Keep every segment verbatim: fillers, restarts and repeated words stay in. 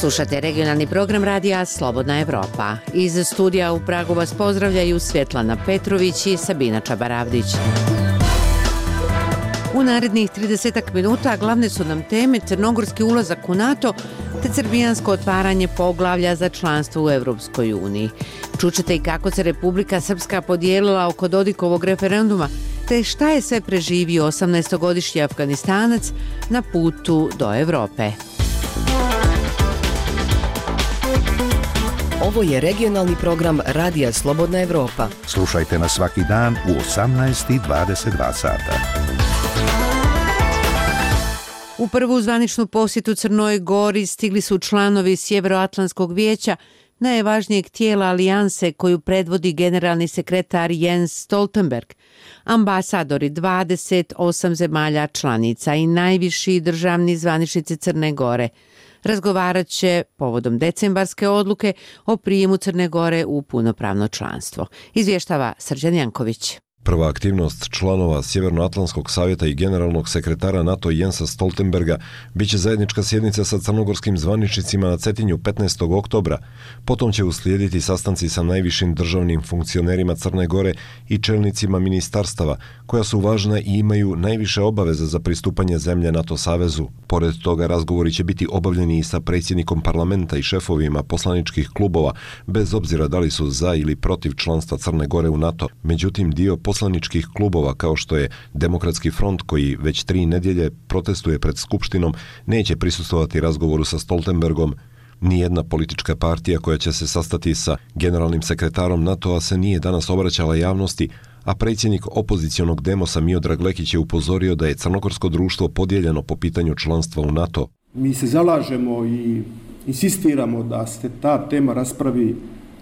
Slušate regionalni program radija Slobodna Evropa. Iz studija u Pragu vas pozdravljaju Svjetlana Petrović i Sabina Čabaravdić. U narednih tridesetak minuta glavne su nam teme crnogorski ulazak u NATO te srbijansko otvaranje poglavlja za članstvo u Europskoj uniji. Čućete i kako se Republika Srpska podijelila oko Dodikovog referenduma, te šta je sve preživio osamnaestogodišnji Afganistanac na putu do Evrope. Ovo je regionalni program Radija Slobodna Evropa. Slušajte nas svaki dan u osamnaest i dvadeset dva sata. U prvu zvaničnu posjetu Crnoj Gori stigli su članovi Sjevernoatlantskog vijeća, najvažnijeg tijela alijanse koju predvodi generalni sekretar Jens Stoltenberg, ambasadori dvadeset osam zemalja članica i najviši državni zvaničnici Crne Gore. Razgovarat će povodom decembarske odluke o prijemu Crne Gore u punopravno članstvo. Izvještava Srđan Janković. Prva aktivnost članova Sjevernoatlantskog savjeta i generalnog sekretara NATO Jensa Stoltenberga biće zajednička sjednica sa crnogorskim zvaničnicima na Cetinju petnaestog oktobra. Potom će uslijediti sastanci sa najvišim državnim funkcionerima Crne Gore i čelnicima ministarstava, koja su važna i imaju najviše obaveza za pristupanje zemlje NATO savezu. Pored toga razgovori će biti obavljeni i sa predsjednikom parlamenta i šefovima poslaničkih klubova, bez obzira da li su za ili protiv članstva Crne Gore u NATO. Međutim, dio poslaničkih klubova, kao što je Demokratski front, koji već tri nedjelje protestuje pred Skupštinom, neće prisustvovati razgovoru sa Stoltenbergom. Nijedna politička partija koja će se sastati sa generalnim sekretarom NATO-a se nije danas obraćala javnosti, a predsjednik opozicionog Demosa Miodrag Lekić je upozorio da je crnogorsko društvo podijeljeno po pitanju članstva u NATO. Mi se zalažemo i insistiramo da se ta tema raspravi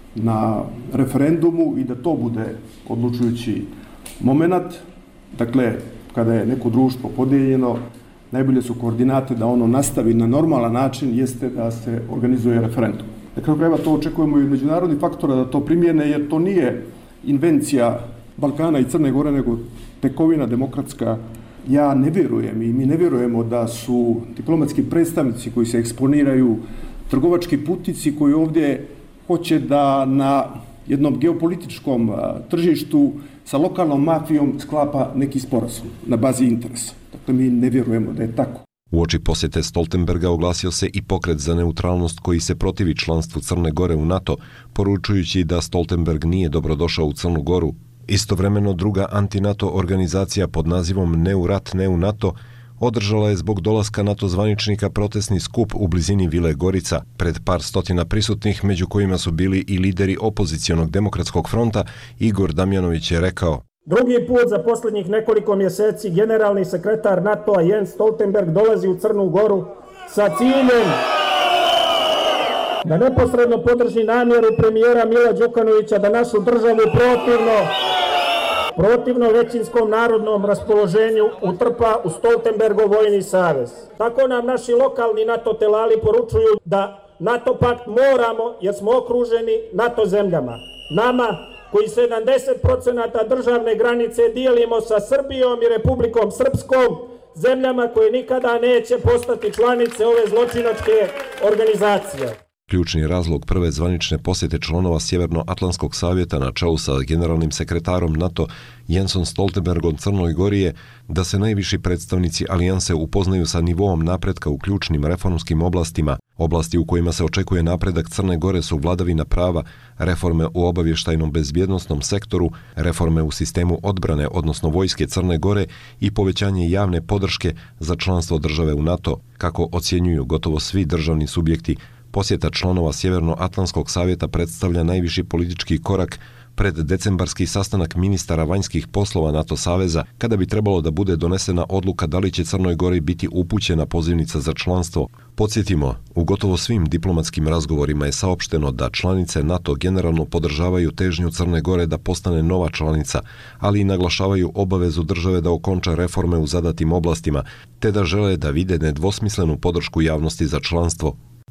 na referendumu i da to bude odlučujući momenat. Dakle, kada je neko društvo podijeljeno, najbolje su koordinate da ono nastavi na normalan način, jeste da se organizuje referendum. Na kraju krajeva to očekujemo i od međunarodnih faktora da to primjene, jer to nije invencija Balkana i Crne Gore, nego tekovina demokratska. Ja ne vjerujem i mi ne vjerujemo da su diplomatski predstavnici koji se eksponiraju trgovački putnici koji ovdje hoće da na jednom geopolitičkom tržištu sa lokalnom mafijom sklapa neki sporazum na bazi interesa. Dakle, mi ne vjerujemo da je tako. Uoči posjete Stoltenberga oglasio se i pokret za neutralnost koji se protivi članstvu Crne Gore u NATO, poručujući da Stoltenberg nije dobrodošao u Crnu Goru. Istovremeno druga anti-NATO organizacija pod nazivom Ne u rat, ne u NATO održala je zbog dolaska NATO zvaničnika protestni skup u blizini Vile Gorica. Pred par stotina prisutnih, među kojima su bili i lideri opozicionog Demokratskog fronta, Igor Damjanović je rekao: Drugi put za posljednjih nekoliko mjeseci generalni sekretar NATO-a Jens Stoltenberg dolazi u Crnu Goru sa ciljem da neposredno podrži namjeru premijera Mila Đukanovića da našu državu protivno protivno većinskom narodnom raspoloženju utrpa u Stoltenbergov vojni savez. Tako nam naši lokalni NATO telali poručuju da NATO pakt moramo jer smo okruženi NATO zemljama. Nama koji sedamdeset posto državne granice dijelimo sa Srbijom i Republikom Srpskom, zemljama koje nikada neće postati članice ove zločinačke organizacije. Ključni razlog prve zvanične posjete članova Sjevernoatlantskog savjeta na čelu sa generalnim sekretarom NATO Jensom Stoltenbergom Crnoj Gori je da se najviši predstavnici alijanse upoznaju sa nivoom napretka u ključnim reformskim oblastima. Oblasti u kojima se očekuje napredak Crne Gore su vladavina prava, reforme u obavještajnom bezbjednosnom sektoru, reforme u sistemu odbrane, odnosno vojske Crne Gore i povećanje javne podrške za članstvo države u NATO, kako ocjenjuju gotovo svi državni subjekti. Posjeta članova Sjevernoatlantskog savjeta predstavlja najviši politički korak pred decembarski sastanak ministara vanjskih poslova NATO saveza, kada bi trebalo da bude donesena odluka da li će Crnoj Gori biti upućena pozivnica za članstvo. Podsjetimo, u gotovo svim diplomatskim razgovorima je saopšteno da članice NATO generalno podržavaju težnju Crne Gore da postane nova članica, ali i naglašavaju obavezu države da okonča reforme u zadatim oblastima, te da žele da vide nedvosmislenu podršku javnosti za članstvo.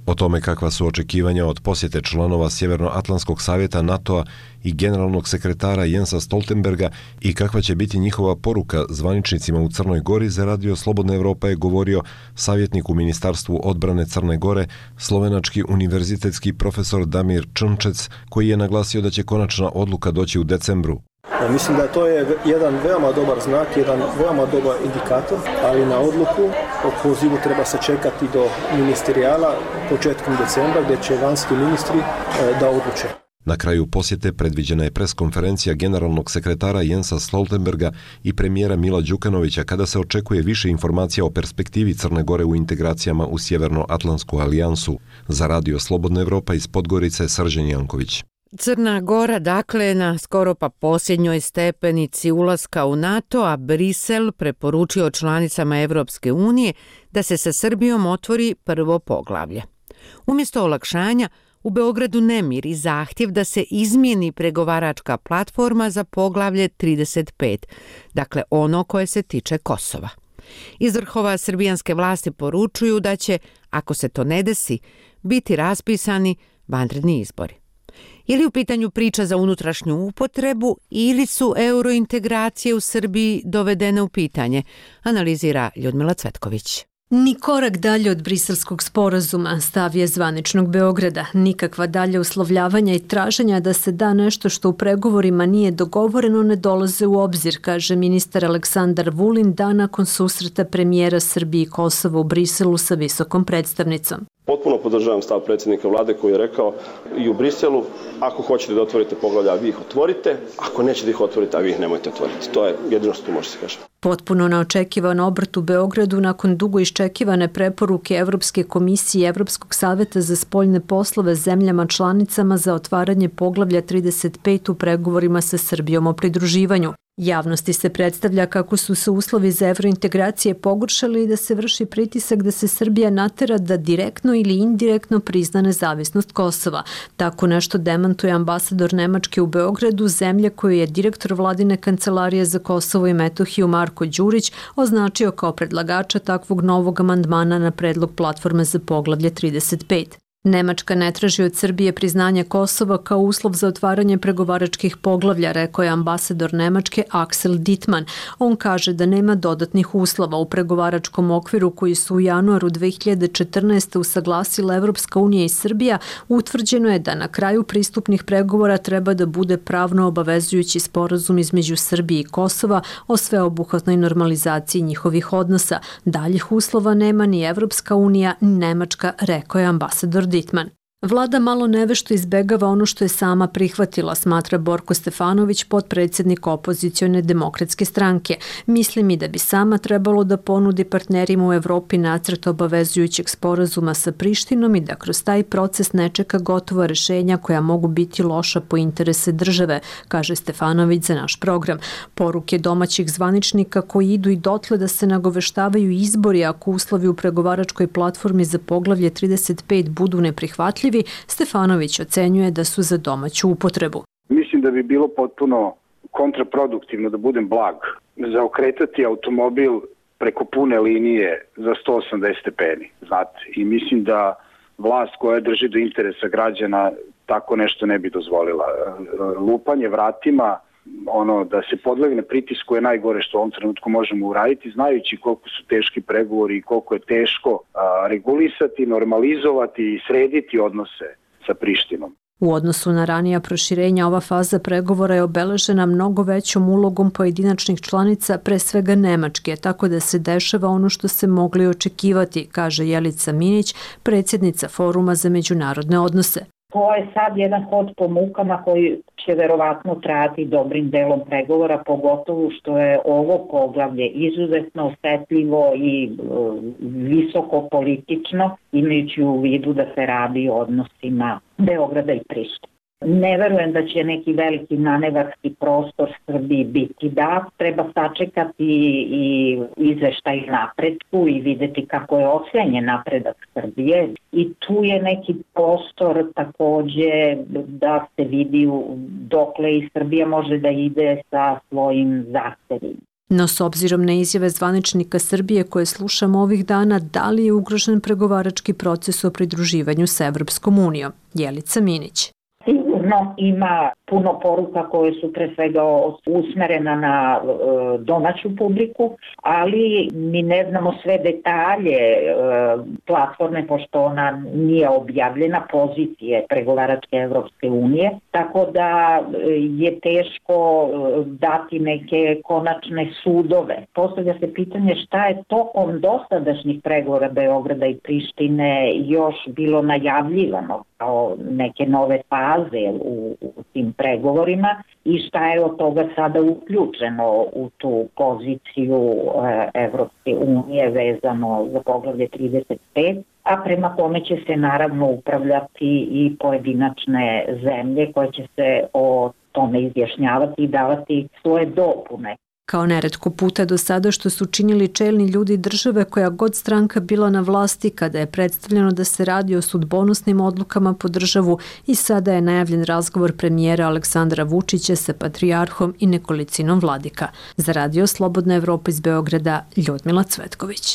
O tome kakva su očekivanja od posjete članova Sjevernoatlantskog savjeta NATO-a i generalnog sekretara Jensa Stoltenberga i kakva će biti njihova poruka zvaničnicima u Crnoj Gori, za Radio Slobodna Evropa je govorio savjetnik u Ministarstvu odbrane Crne Gore, slovenački univerzitetski profesor Damir Črnčec, koji je naglasio da će konačna odluka doći u decembru. Mislim da to je jedan veoma dobar znak, jedan veoma dobar indikator, ali na odluku o pozivu treba se čekati do ministerijala početkom decembra, gdje će vanjski ministri da odluče. Na kraju posjete predviđena je preskonferencija generalnog sekretara Jensa Stoltenberga i premijera Mila Đukanovića, kada se očekuje više informacija o perspektivi Crne Gore u integracijama u Sjevernoatlantsku alijansu. Za Radio Slobodna Evropa iz Podgorice, Srđan Janković. Crna Gora, dakle, na skoro pa posljednjoj stepenici ulaska u NATO, a Brisel preporučio članicama Evropske unije da se sa Srbijom otvori prvo poglavlje. Umjesto olakšanja, u Beogradu nemir i zahtjev da se izmijeni pregovaračka platforma za poglavlje trideset pet, dakle ono koje se tiče Kosova. Iz vrhova srbijanske vlasti poručuju da će, ako se to ne desi, biti raspisani vanredni izbori. Je li u pitanju priča za unutrašnju upotrebu ili su eurointegracije u Srbiji dovedene u pitanje, analizira Ljudmila Cvetković. Ni korak dalje od briselskog sporazuma, stav je zvaničnog Beograda. Nikakva dalje uslovljavanja i traženja da se da nešto što u pregovorima nije dogovoreno ne dolaze u obzir, kaže ministar Aleksandar Vulin dan nakon susreta premijera Srbije i Kosova u Briselu sa visokom predstavnicom. Potpuno podržavam stav predsjednika vlade koji je rekao i u Briselu, ako hoćete da otvorite poglavlja, vi ih otvorite, ako nećete ih otvoriti, a vi ih nemojte otvoriti. To je jedino što tu može se kaže. Potpuno neočekivan obrt u Beogradu nakon dugo iščekivane preporuke Evropske komisije i Evropskog savjeta za spoljne poslove zemljama članicama za otvaranje poglavlja trideset pet u pregovorima sa Srbijom o pridruživanju. Javnosti se predstavlja kako su se uslovi za evrointegracije pogoršali i da se vrši pritisak da se Srbija natera da direktno ili indirektno prizna nezavisnost Kosova. Tako nešto demantuje ambasador Nemačke u Beogradu, zemlje koju je direktor vladine kancelarije za Kosovo i Metohiju Marko Đurić označio kao predlagača takvog novog amandmana na predlog platforme za poglavlje trideset pet. Nemačka ne traži od Srbije priznanje Kosova kao uslov za otvaranje pregovaračkih poglavlja, rekao je ambasador Nemačke Axel Dittmann. On kaže da nema dodatnih uslova u pregovaračkom okviru koji su u januaru dve hiljade četrnaeste. usaglasila Evropska unija i Srbija. Utvrđeno je da na kraju pristupnih pregovora treba da bude pravno obavezujući sporazum između Srbije i Kosova o sveobuhvatnoj normalizaciji njihovih odnosa. Daljih uslova nema ni Evropska unija ni Nemačka, rekao je ambasador Dittmann. Vlada malo nevešto izbegava ono što je sama prihvatila, smatra Borko Stefanović, potpredsjednik opozicione demokratske stranke. Mislim i da bi sama trebalo da ponudi partnerima u Evropi nacrt obavezujućeg sporazuma sa Prištinom i da kroz taj proces ne čeka gotova rešenja koja mogu biti loša po interese države, kaže Stefanović za naš program. Poruke domaćih zvaničnika koji idu i dotle da se nagoveštavaju izbori ako uslovi u pregovaračkoj platformi za poglavlje trideset pet budu neprihvatljivi, Stefanović ocenjuje da su za domaću upotrebu. Mislim da bi bilo potpuno kontraproduktivno, da budem blag, zaokretati automobil preko pune linije za sto osamdeset stepeni, znate. I mislim da vlast koja drži do interesa građana tako nešto ne bi dozvolila. Lupanje vratima, ono da se podlegne pritisku je najgore što u ovom trenutku možemo uraditi, znajući koliko su teški pregovori i koliko je teško a, regulisati, normalizovati i srediti odnose sa Prištinom. U odnosu na ranija proširenja, ova faza pregovora je obeležena mnogo većom ulogom pojedinačnih članica, pre svega Nemačke, tako da se dešava ono što se mogli očekivati, kaže Jelica Minić, predsjednica Foruma za međunarodne odnose. To je sad jedan hod po mukama koji će verovatno trajati dobrim delom pregovora, pogotovo što je ovo poglavlje izuzetno osetljivo i visoko politično, imajući u vidu da se radi o odnosima Beograda i Prištine. Ne verujem da će neki veliki manevarski prostor Srbiji biti dat. Treba sačekati i izveštaj napretku i videti kako je ocenjen napredak Srbije. I tu je neki prostor takođe da se vidi dokle i Srbija može da ide sa svojim zahtevima. No s obzirom na izjave zvaničnika Srbije koje slušamo ovih dana, da li je ugrožen pregovarački proces o pridruživanju sa Evropskom unijom? Jelica Minić. Sigurno ima puno poruka koje su pre svega usmerena na e, domaću publiku, ali mi ne znamo sve detalje e, platforme, pošto ona nije objavljena, pozicije pregovaračke Evropske unije, tako da je teško dati neke konačne sudove. Postavlja se pitanje šta je tokom dosadašnjih pregovora Beograda i Prištine još bilo najavljivano kao neke nove faze u, u tim pregovorima i šta je od toga sada uključeno u tu poziciju e, Evropske unije vezano za poglavlje trideset pet, a prema tome će se naravno upravljati i pojedinačne zemlje koje će se o tome izjašnjavati i davati svoje dopune. Kao neretko puta do sada što su činili čelni ljudi države koja god stranka bila na vlasti kada je predstavljeno da se radi o sudbonosnim odlukama po državu i sada je najavljen razgovor premijera Aleksandra Vučića sa patrijarhom i nekolicinom vladika. Za Radio Slobodna Evropa iz Beograda, Ljudmila Cvetković.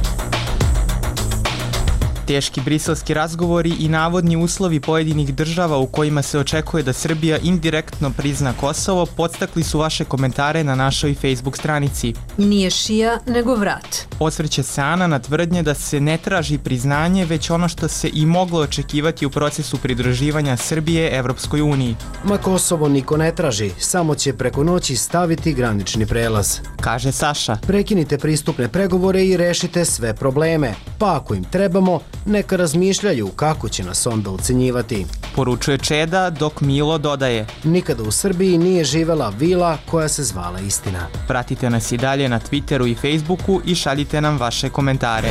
Teški briselski razgovori i navodni uslovi pojedinih država u kojima se očekuje da Srbija indirektno prizna Kosovo podstakli su vaše komentare na našoj Facebook stranici. Nije šija, nego vrat. Osvrće se Ana na tvrdnje da se ne traži priznanje, već ono što se i moglo očekivati u procesu pridruživanja Srbije Evropskoj uniji. Ma Kosovo niko ne traži, samo će preko noći staviti granični prelaz. Kaže Saša. Prekinite pristupne pregovore i rešite sve probleme. Pa ako im trebamo, neka razmišljaju kako će nas onda ucenjivati. Poručuje Čeda, dok Milo dodaje. Nikada u Srbiji nije živela vila koja se zvala Istina. Pratite nas i dalje na Twitteru i Facebooku i šaljite nam vaše komentare.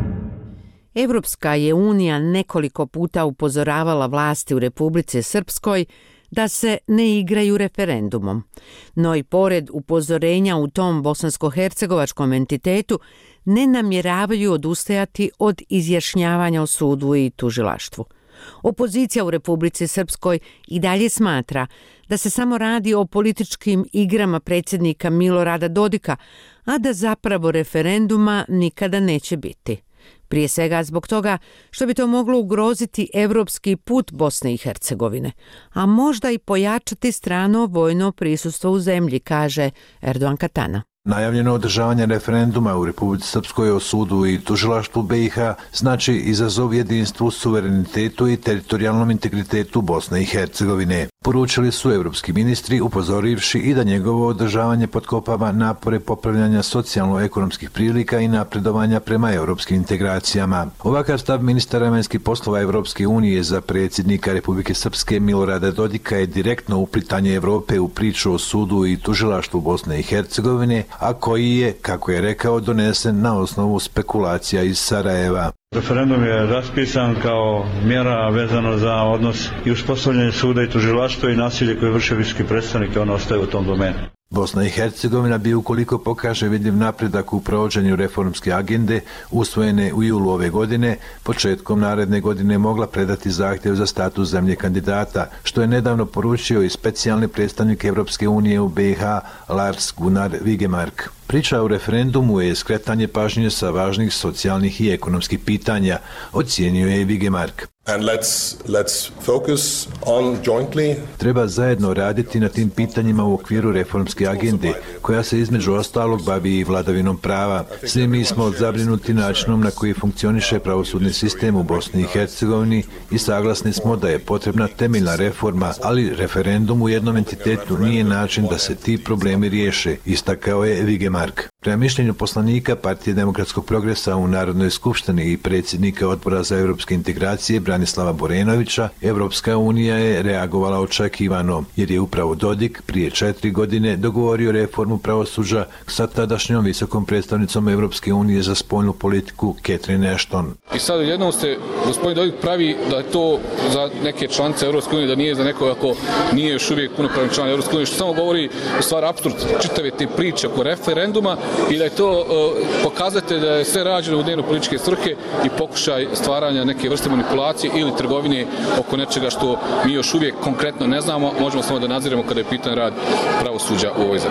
Evropska je unija nekoliko puta upozoravala vlasti u Republici Srpskoj da se ne igraju referendumom. No i pored upozorenja u tom bosansko-hercegovačkom entitetu ne namjeravaju odustajati od izjašnjavanja o sudu i tužilaštvu. Opozicija u Republici Srpskoj i dalje smatra da se samo radi o političkim igrama predsjednika Milorada Dodika, a da zapravo referenduma nikada neće biti. Prije svega zbog toga što bi to moglo ugroziti evropski put Bosne i Hercegovine, a možda i pojačati strano vojno prisustvo u zemlji, kaže Erdogan Katana. Najavljeno održavanje referenduma u Republici Srpskoj o sudu i tužilaštvu B i H znači izazov jedinstvu, suverenitetu i teritorijalnom integritetu Bosne i Hercegovine. Poručili su evropski ministri, upozorivši i da njegovo održavanje potkopava napore popravljanja socijalno-ekonomskih prilika i napredovanja prema evropskim integracijama. Ovakav stav ministara vanjskih poslova Evropske unije za predsjednika Republike Srpske Milorada Dodika je direktno uplitanje Evrope u priču o sudu i tužilaštvu Bosne i Hercegovine, a koji je, kako je rekao, donesen na osnovu spekulacija iz Sarajeva. Referendum je raspisan kao mjera vezano za odnos i uspostavljanje suda i tužilaštva i nasilje koje vrše visoki predstavnik, ono ostaje u tom domenu. Bosna i Hercegovina bi, ukoliko pokaže vidljiv napredak u provođenju reformske agende usvojene u julu ove godine, početkom naredne godine mogla predati zahtjev za status zemlje kandidata, što je nedavno poručio i specijalni predstavnik Evropske unije u B i H Lars Gunnar Vigemark. Priča o referendumu je skretanje pažnje sa važnih socijalnih i ekonomskih pitanja, ocijenio je Vigemark. And let's, let's focus on jointly. Treba zajedno raditi na tim pitanjima u okviru reformske agende, koja se između ostalog bavi i vladavinom prava. Svi mi smo zabrinuti načinom na koji funkcioniše pravosudni sistem u Bosni i Hercegovini i saglasni smo da je potrebna temeljna reforma, ali referendum u jednom entitetu nije način da se ti problemi riješe, istakao je Vigemark. Prema mišljenju poslanika Partije demokratskog progresa u Narodnoj skupštini i predsjednika Odbora za evropske integracije Branislava Borenovića, Evropska unija je reagovala očekivano, jer je upravo Dodik prije četiri godine dogovorio reformu pravosuđa sa tadašnjom visokom predstavnicom Evropske unije za spoljnu politiku Catherine Ashton. I sad jednom se gospodin Dodik pravi da je to za neke članice Evropske unije, da nije za nekoga ko nije još uvijek punopravni član Evropske unije, što samo govori u stvari apsurd čitave te priče oko referenduma i da je to uh, pokazate da je sve rađeno u dnevno političke svrhe i pokušaj stvaranja neke vrste manipulacije ili trgovine oko nečega što mi još uvijek konkretno ne znamo, možemo samo da nadziramo kada je pitan rad pravosuđa u ovoj zemlji.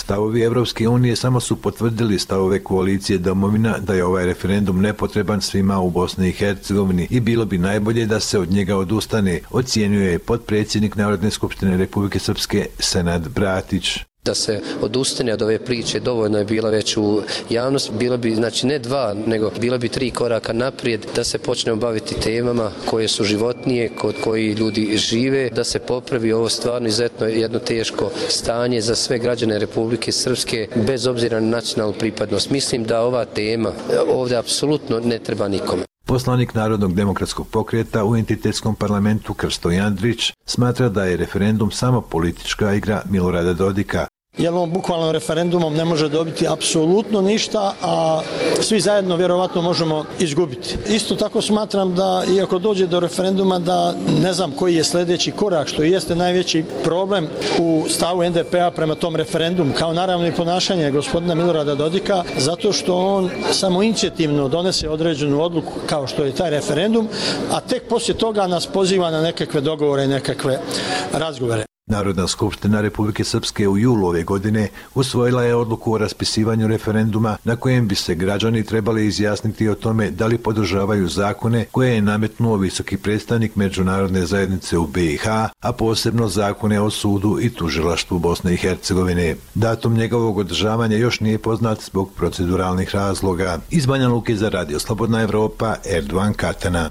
Stavovi Evropske unije samo su potvrdili stavove koalicije Domovina da je ovaj referendum nepotreban svima u Bosni i Hercegovini i bilo bi najbolje da se od njega odustane, ocjenjuje potpredsjednik Narodne skupštine Republike Srpske Senad Bratić. Da se odustane od ove priče, dovoljno je bila već u javnost, bilo bi, znači ne dva, nego bilo bi tri koraka naprijed, da se počnemo baviti temama koje su životnije, kod koji ljudi žive, da se popravi ovo stvarno izuzetno jedno teško stanje za sve građane Republike Srpske, bez obzira na nacionalnu pripadnost. Mislim da ova tema ovdje apsolutno ne treba nikome. Poslanik Narodnog demokratskog pokreta u entitetskom parlamentu Krsto Jandrić smatra da je referendum samo politička igra Milorada Dodika. Jer on bukvalno referendumom ne može dobiti apsolutno ništa, a svi zajedno vjerovatno možemo izgubiti. Isto tako smatram da, iako dođe do referenduma, da ne znam koji je sljedeći korak, što jeste najveći problem u stavu en de pe a prema tom referendumu, kao naravno i ponašanje gospodina Milorada Dodika, zato što on samo inicijativno donese određenu odluku kao što je taj referendum, a tek poslije toga nas poziva na nekakve dogovore i nekakve razgovore. Narodna skupština Republike Srpske u julu ove godine usvojila je odluku o raspisivanju referenduma na kojem bi se građani trebali izjasniti o tome da li podržavaju zakone koje je nametnuo visoki predstavnik međunarodne zajednice u be i ha, a posebno zakone o sudu i tužilaštvu Bosne i Hercegovine. Datum njegovog održavanja još nije poznat zbog proceduralnih razloga. Iz Banja Luke za Radio Slobodna Evropa, Erdovan Katana.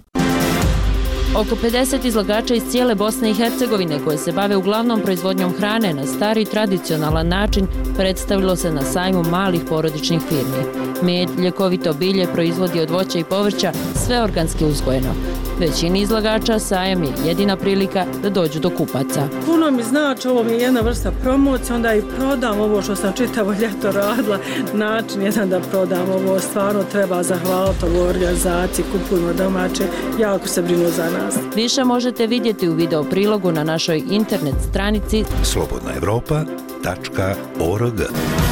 Oko pedeset izlagača iz cijele Bosne i Hercegovine koje se bave uglavnom proizvodnjom hrane na stari tradicionalan način predstavilo se na sajmu malih porodičnih firmi. Med, ljekovito bilje proizvodi od voća i povrća, sve organski uzgojeno. Većini izlagača sajam je jedina prilika da dođu do kupaca. Puno mi znači, ovo mi je jedna vrsta promocije, onda i prodam ovo što sam čitavo ljeto radila, način jedan da prodam ovo, stvarno treba zahvaliti ovoj organizaciji, kupujmo domaće, jako se brinu za nas. Više možete vidjeti u video prilogu na našoj internet stranici slobodna evropa tačka org.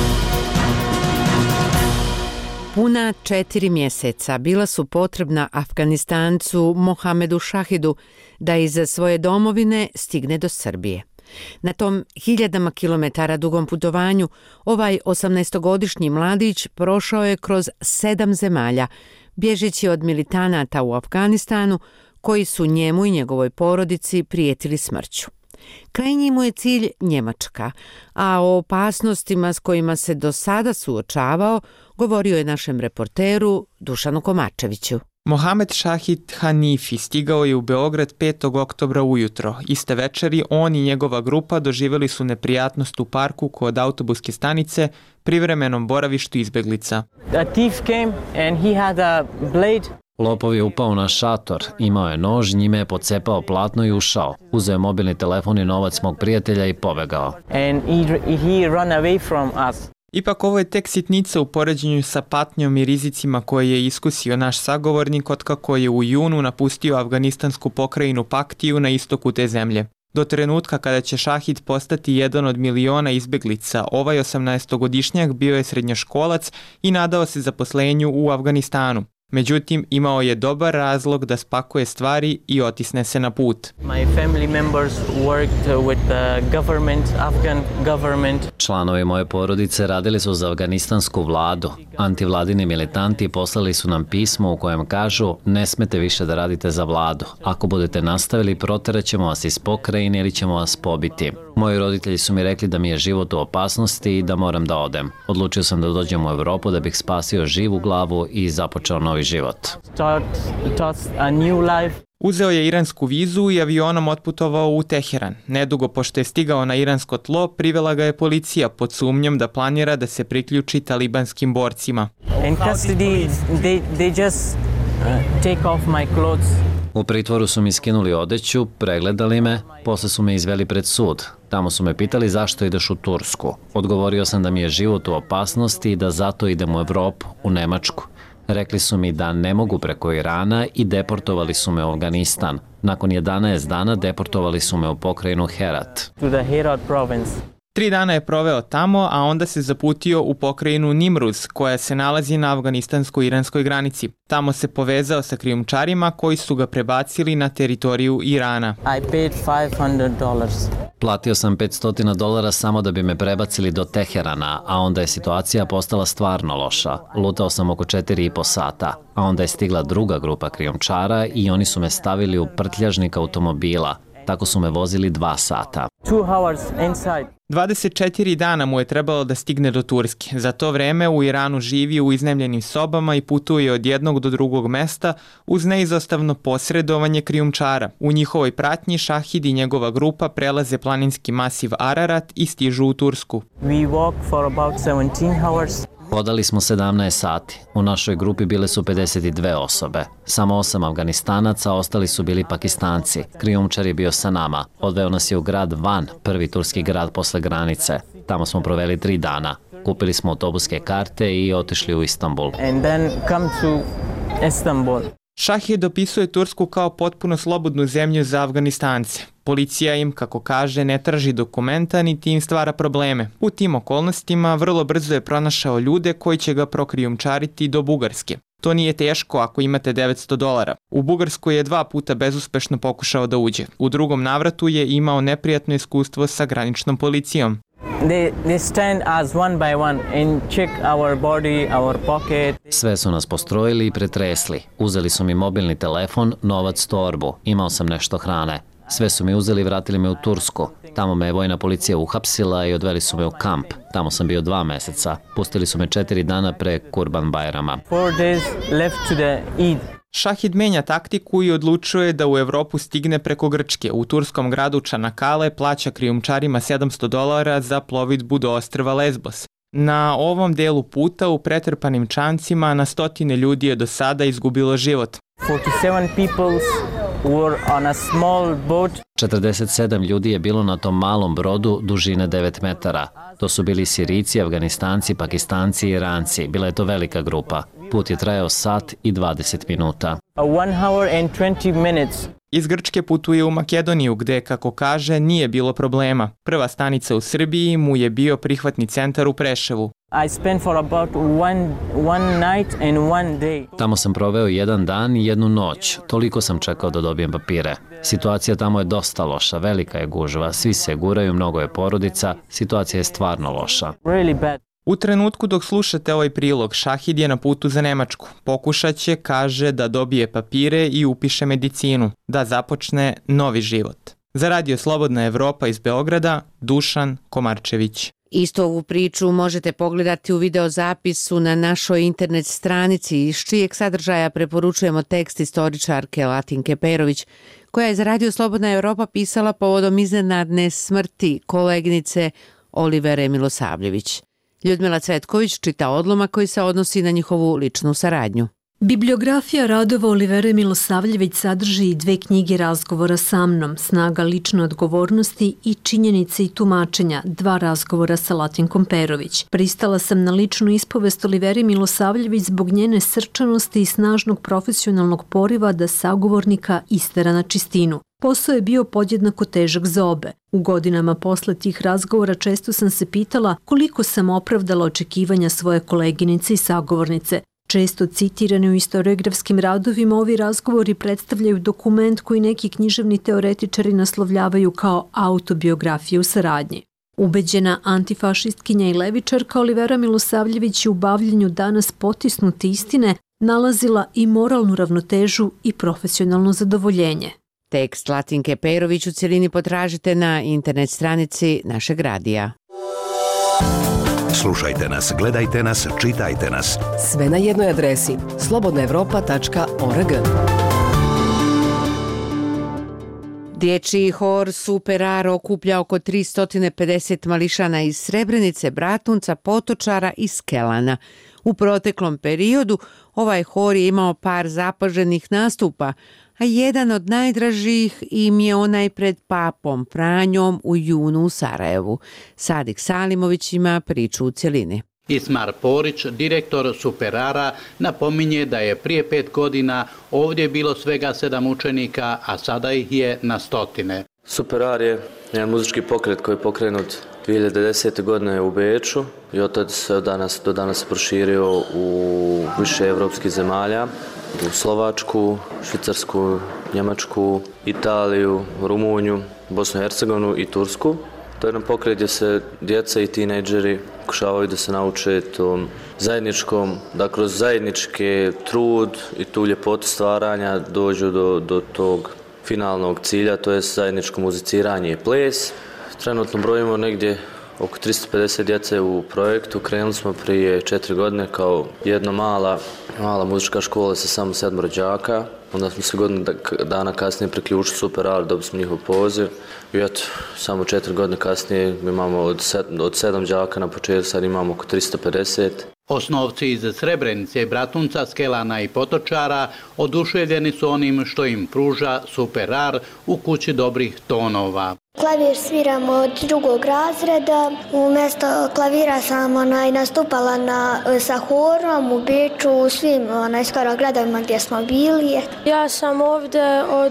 Puna četiri mjeseca bila su potrebna Afganistancu Mohamedu Šahidu da iza svoje domovine stigne do Srbije. Na tom hiljadama kilometara dugom putovanju ovaj osamnaestogodišnji mladić prošao je kroz sedam zemalja, bježeći od militanata u Afganistanu koji su njemu i njegovoj porodici prijetili smrću. Krajnji mu je cilj Njemačka, a o opasnostima s kojima se do sada suočavao govorio je našem reporteru Dušanu Komačeviću. Mohamed Šahid Hanifi stigao je u Beograd petog oktobra ujutro. Iste večeri on i njegova grupa doživjeli su neprijatnost u parku kod autobuske stanice, privremenom boravištu izbeglica. A thief came and he had a blade. Lopov je upao na šator, imao je nož, njime je pocepao platno i ušao. Uzeo je mobilni telefon i novac mog prijatelja i pobegao. And he, he ran away from us. Ipak ovo je tek sitnica u poređenju sa patnjom i rizicima koje je iskusio naš sagovornik od kako je u junu napustio afganistansku pokrajinu Paktiju na istoku te zemlje. Do trenutka kada će Šahid postati jedan od miliona izbeglica, ovaj osamnaestogodišnjak bio je srednjoškolac i nadao se zaposlenju u Afganistanu. Međutim, imao je dobar razlog da spakuje stvari i otisne se na put. My family members worked with the government, Afghan government. Članovi moje porodice radili su za afganistansku vladu. Antivladini militanti poslali su nam pismo u kojem kažu ne smete više da radite za vladu. Ako budete nastavili, proterat ćemo vas iz pokrajine ili ćemo vas pobiti. Moji roditelji su mi rekli da mi je život u opasnosti i da moram da odem. Odlučio sam da dođem u Evropu da bih spasio živu glavu i započeo novi život. Start, start a new life. Uzeo je iransku vizu i avionom otputovao u Teheran. Nedugo pošto je stigao na iransko tlo, privela ga je policija pod sumnjom da planira da se priključi talibanskim borcima. In custody, they, they just uh, take off my clothes. U pritvoru su mi skinuli odeću, pregledali me, posle su me izveli pred sud. Tamo su me pitali zašto ideš u Tursku. Odgovorio sam da mi je život u opasnosti i da zato idem u Evropu, u Nemačku. Rekli su mi da ne mogu preko Irana i deportovali su me u Afganistan. Nakon jedanaest dana deportovali su me u pokrajinu Herat. To the Herat province. Tri dana je proveo tamo, a onda se zaputio u pokrajinu Nimruz, koja se nalazi na afganistansko-iranskoj granici. Tamo se povezao sa krijumčarima koji su ga prebacili na teritoriju Irana. I paid five hundred dollars. Platio sam petsto dolara samo da bi me prebacili do Teherana, a onda je situacija postala stvarno loša. Lutao sam oko četiri i po sata, a onda je stigla druga grupa krijumčara i oni su me stavili u prtljažnik automobila. Tako su me vozili dva sata. Two hours inside. dvadeset četiri dana mu je trebalo da stigne do Turske. Za to vreme u Iranu živi u iznajmljenim sobama i putuje od jednog do drugog mesta uz neizostavno posredovanje krijumčara. U njihovoj pratnji Šahid i njegova grupa prelaze planinski masiv Ararat i stižu u Tursku. We walk for about seventeen hours. Hodali smo sedamnaest sati. U našoj grupi bile su pedeset dve osobe. Samo osam Afganistanaca, ostali su bili Pakistanci. Krijumčar je bio sa nama. Odveo nas je u grad Van, prvi turski grad posle granice. Tamo smo proveli tri dana. Kupili smo autobuske karte i otišli u Istanbul. And then come to Istanbul. Šahid opisuje Tursku kao potpuno slobodnu zemlju za Afganistance. Policija im, kako kaže, ne traži dokumenta niti im stvara probleme. U tim okolnostima vrlo brzo je pronašao ljude koji će ga prokrijumčariti do Bugarske. To nije teško ako imate devetsto dolara. U Bugarsku je dva puta bezuspešno pokušao da uđe. U drugom navratu je imao neprijatno iskustvo sa graničnom policijom. They, they stand as one by one and check our body, our pocket. Sve su nas postrojili i pretresli. Uzeli su mi mobilni telefon, novac, torbu. Imao sam nešto hrane. Sve su mi uzeli i vratili me u Tursku. Tamo me je vojna policija uhapsila i odveli su me u kamp. Tamo sam bio dva meseca. Pustili su me četiri dana pre Kurban Bajrama. Four days left to the Eid. Šahid menja taktiku i odlučuje da u Evropu stigne preko Grčke. U turskom gradu Čanakale plaća krijumčarima sedamsto dolara za plovidbu do ostrva Lesbos. Na ovom delu puta u pretrpanim čamcima na stotine ljudi je do sada izgubilo život. forty-seven people were on a small boat. četrdeset sedam ljudi je bilo na tom malom brodu dužine devet metara. To su bili Sirijci, Afganistanci, Pakistanci i Iranci. Bila je to velika grupa. Put je trajao sat i dvadeset minuta. One hour and twenty minutes. Iz Grčke putuje u Makedoniju gde, kako kaže, nije bilo problema. Prva stanica u Srbiji mu je bio prihvatni centar u Preševu. I spent for about one, one night and one day. Tamo sam proveo jedan dan i jednu noć. Toliko sam čekao da dobijem papire. Situacija tamo je dosta loša, velika je gužva, svi se guraju, mnogo je porodica, situacija je stvarno loša. Really bad. U trenutku dok slušate ovaj prilog, Šahid je na putu za Nemačku. Pokušaće, kaže, da dobije papire i upiše medicinu, da započne novi život. Za Radio Slobodna Evropa iz Beograda, Dušan Komarčević. Isto ovu priču možete pogledati u videozapisu na našoj internet stranici, iz čijeg sadržaja preporučujemo tekst istoričarke Latinke Perović, koja je za Radio Slobodna Evropa pisala povodom iznenadne smrti koleginice Olivere Milosavljević. Ljudmila Cvetković čita odlomak koji se odnosi na njihovu ličnu saradnju. Bibliografija radova Olivere Milosavljević sadrži i dve knjige razgovora sa mnom, Snaga lične odgovornosti i Činjenice i tumačenja, dva razgovora sa Latinkom Perović. Pristala sam na ličnu ispovest Olivere Milosavljević zbog njene srčanosti i snažnog profesionalnog poriva da sagovornika istera na čistinu. Posao je bio podjednako težak za obe. U godinama posle tih razgovora često sam se pitala koliko sam opravdala očekivanja svoje koleginice i sagovornice. Često citirani u istoriografskim radovima, ovi razgovori predstavljaju dokument koji neki književni teoretičari naslovljavaju kao autobiografiju saradnje. Ubeđena antifašistkinja i levičarka Olivera Milosavljević je u bavljenju danas potisnute istine nalazila i moralnu ravnotežu i profesionalno zadovoljenje. Tekst Latinke Perović u cijelini potražite na internet stranici našeg radija. Slušajte nas, gledajte nas, čitajte nas. Sve na jednoj adresi slobodna evropa tačka org. Dječji hor Super-Aro okuplja oko tristo pedeset mališana iz Srebrenice, Bratunca, Potočara i Skelana. U proteklom periodu ovaj hor je imao par zapaženih nastupa, a jedan od najdražih im je onaj pred papom Franjom u junu u Sarajevu. Sadik Salimović ima priču u cjelini. Ismar Porić, direktor Super-Ara, napominje da je prije pet godina ovdje bilo svega sedam učenika, a sada ih je na stotine. Super-Ar je jedan muzički pokret koji je pokrenut dvije hiljade desete. godine u Beču i od tada se od danas, do danas proširio u više evropskih zemalja, u Slovačku, Švicarsku, Njemačku, Italiju, Rumuniju, Bosnu i Hercegovinu i Tursku. To je jedan pokret gdje se djeca i tinejdžeri pokušavaju da se nauče tom zajedničkom, da kroz zajednički trud i tu ljepotu stvaranja dođu do, do tog finalnog cilja, to je zajedničko muziciranje i ples. Trenutno brojimo negdje oko tristo pedeset djece u projektu. Krenuli smo prije četiri godine kao jedna mala, mala muzička škola sa samo sedmoro đaka. Onda smo se godinu dana kasnije priključili Super R, dobili smo njihov poziv. I eto, samo četiri godine kasnije mi imamo od, sed, od sedam đaka na početku, sad imamo oko tristo pedeset. Osnovci iz Srebrenice, Bratunca, Skelana i Potočara oduševljeni su onim što im pruža Super R u kući dobrih tonova. Klavir sviram od drugog razreda. Umjesto klavira sam onaj, nastupala na, sa horom u Beču, u svim onaj, skoro gradovima gdje smo bili. Ja sam ovdje od,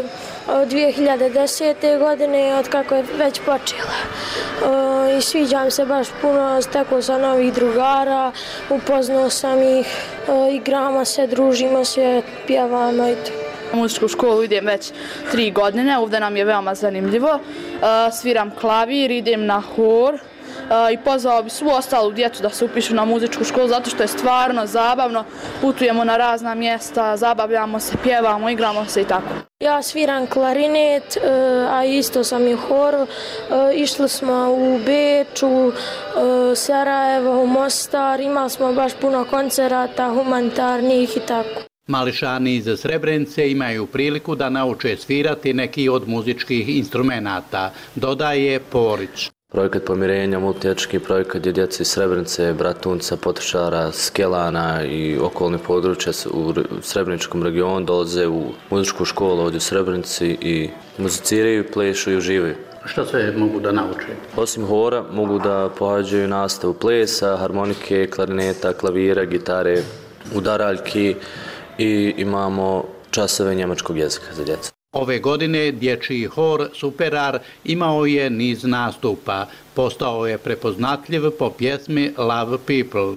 od dvije hiljade desete. godine, od kako je već počela. E, I sviđam se baš puno, stekao sam novih drugara, upoznao sam ih, e, igramo se, družimo se, pjevamo i to. U muzičku školu idem već tri godine, ovdje nam je veoma zanimljivo. Sviram klavir, idem na hor i pozvao bi svu ostalu djecu da se upišu na muzičku školu zato što je stvarno zabavno. Putujemo na razna mjesta, zabavljamo se, pjevamo, igramo se i tako. Ja sviram klarinet, a isto sam i u horu. Išli smo u Beču, Sarajevo, u Mostar, imali smo baš puno koncerata, humanitarnih i tako. Mališani iz Srebrenice imaju priliku da nauče svirati neki od muzičkih instrumenata, dodaje Porić. Projekat pomirenja, multietnički projekat gdje djeca iz Srebrenice, Bratunca, Potočara, Skelana i okolnih područja u Srebreničkom regionu dolaze u muzičku školu ovdje u Srebrenici i muziciraju, plešu i uživaju. Što sve mogu da nauče? Osim hora mogu da pohađaju nastavu plesa, harmonike, klarineta, klavira, gitare, udaraljki i imamo časove njemačkog jezika za djecu. Ove godine dječji hor Super R imao je niz nastupa. Postao je prepoznatljiv po pjesmi Love People.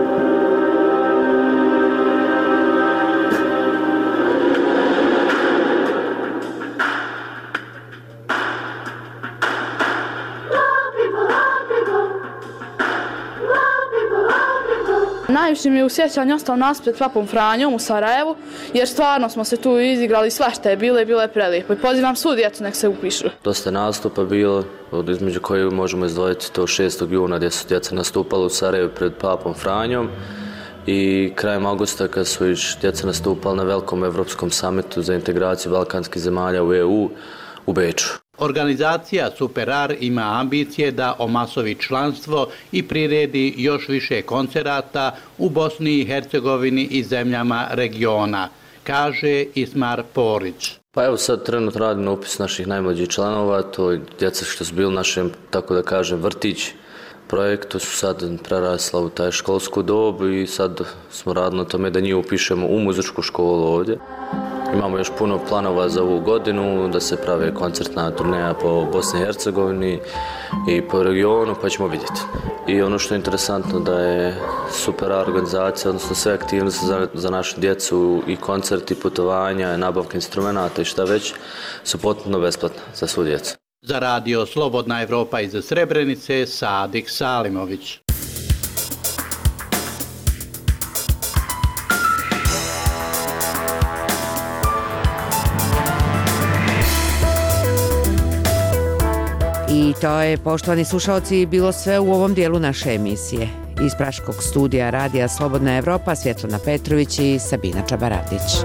Najviše mi je u sjećanju ostao nas pred Papom Franjom u Sarajevu, jer stvarno smo se tu izigrali svašta je bilo i bilo je prelijepo. I pozivam svu djecu nek se upišu. Dosta nastupa bilo, između kojih možemo izdvojiti to šestog juna gdje su djeca nastupala u Sarajevu pred Papom Franjom i krajem augusta kad su djeca nastupala na velikom evropskom samitu za integraciju balkanskih zemalja u E U u Beču. Organizacija Super R ima ambicije da omasovi članstvo i priredi još više koncerata u Bosni i Hercegovini i zemljama regiona, kaže Ismar Porić. Pa evo sad trenutno radim na upis naših najmlađih članova, to je djeca što su bili u našem, tako da kažem, vrtić projektu, su sad prerasla u taj školsku dob i sad smo radili na tome da njih upišemo u muzičku školu ovdje. Imamo još puno planova za ovu godinu, da se prave koncertna turneja po Bosni i Hercegovini i po regionu, pa ćemo vidjeti. I ono što je interesantno da je Super R organizacija, odnosno sve aktivnosti za, za našu djecu i koncerti, putovanja, nabavka instrumenta i šta već, su potpuno besplatne za svu djecu. Za radio Slobodna Evropa iz Srebrenice, Sadik Salimović. I to je, poštovani slušalci, bilo sve u ovom dijelu naše emisije. Iz Praškog studija radija Slobodna Evropa, Svjetlana Petrović i Sabina Čabaradić.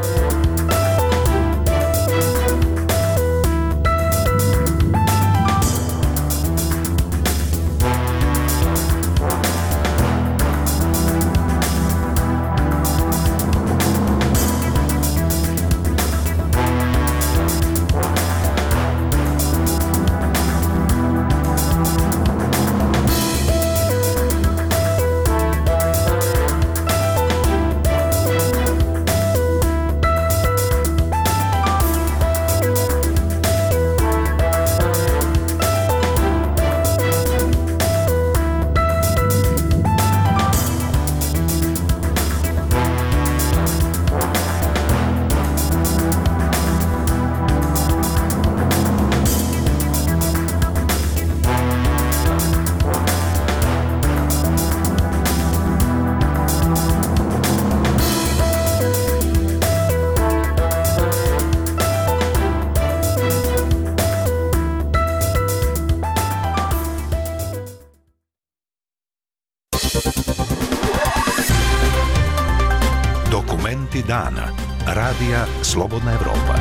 Dokumenti dana. Radija Slobodna Evropa.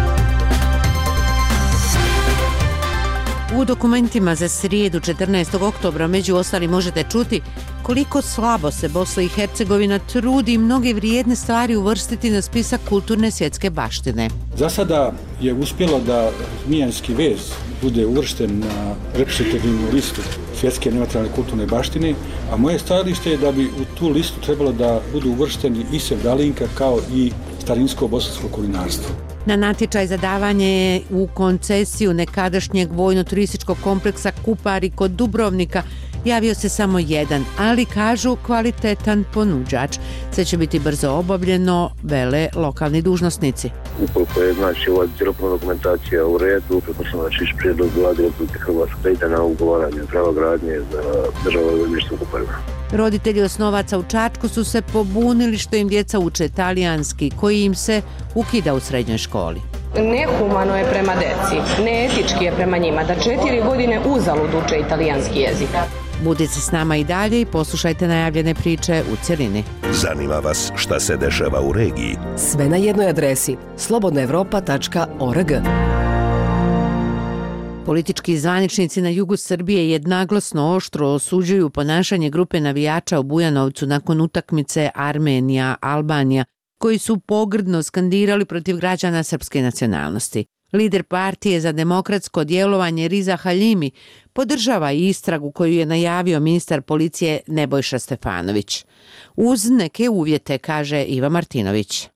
U dokumentima za srijedu četrnaestog oktobra među ostali možete čuti koliko slabo se Bosna i Hercegovina trudi mnoge vrijedne stvari uvrstiti na spisak kulturne svjetske baštine. Za sada je uspjelo da Zmijanski vez bude uvršten na reprezentativnu listu svjetske nematerijalne kulturne baštine, a moje stajalište je da bi u tu listu trebalo da budu uvršteni i Sevdalinka kao i starinsko bosansko kulinarstvo. Na natječaj za davanje u koncesiju nekadašnjeg vojno-turističkog kompleksa Kupari kod Dubrovnika javio se samo jedan, ali kažu kvalitetan ponuđač. Sve će biti brzo obavljeno, vele lokalni dužnosnici. Ukoliko je znači ova cjelokupna dokumentacija u redu, preposlano znači prijedlog Vlade Republike Hrvatske ide na ugovaranje prava gradnje za državno zemljište u Kuparima. Roditelji osnovaca u Čačku su se pobunili što im djeca uče talijanski, koji im se ukida u srednjoj školi. Nehumano je prema deci, neetički je prema njima da četiri godine uzalud uče italijanski jezik. Budite s nama i dalje i poslušajte najavljene priče u cjelini. Zanima vas šta se dešava u regiji? Sve na jednoj adresi slobodna evropa tačka org. Politički zvaničnici na jugu Srbije jednoglasno oštro osuđuju ponašanje grupe navijača u Bujanovcu nakon utakmice Armenija-Albanija, koji su pogrdno skandirali protiv građana srpske nacionalnosti. Lider partije za demokratsko djelovanje Riza Haljimi podržava istragu koju je najavio ministar policije Nebojša Stefanović. Uz neke uvjete, kaže Iva Martinović.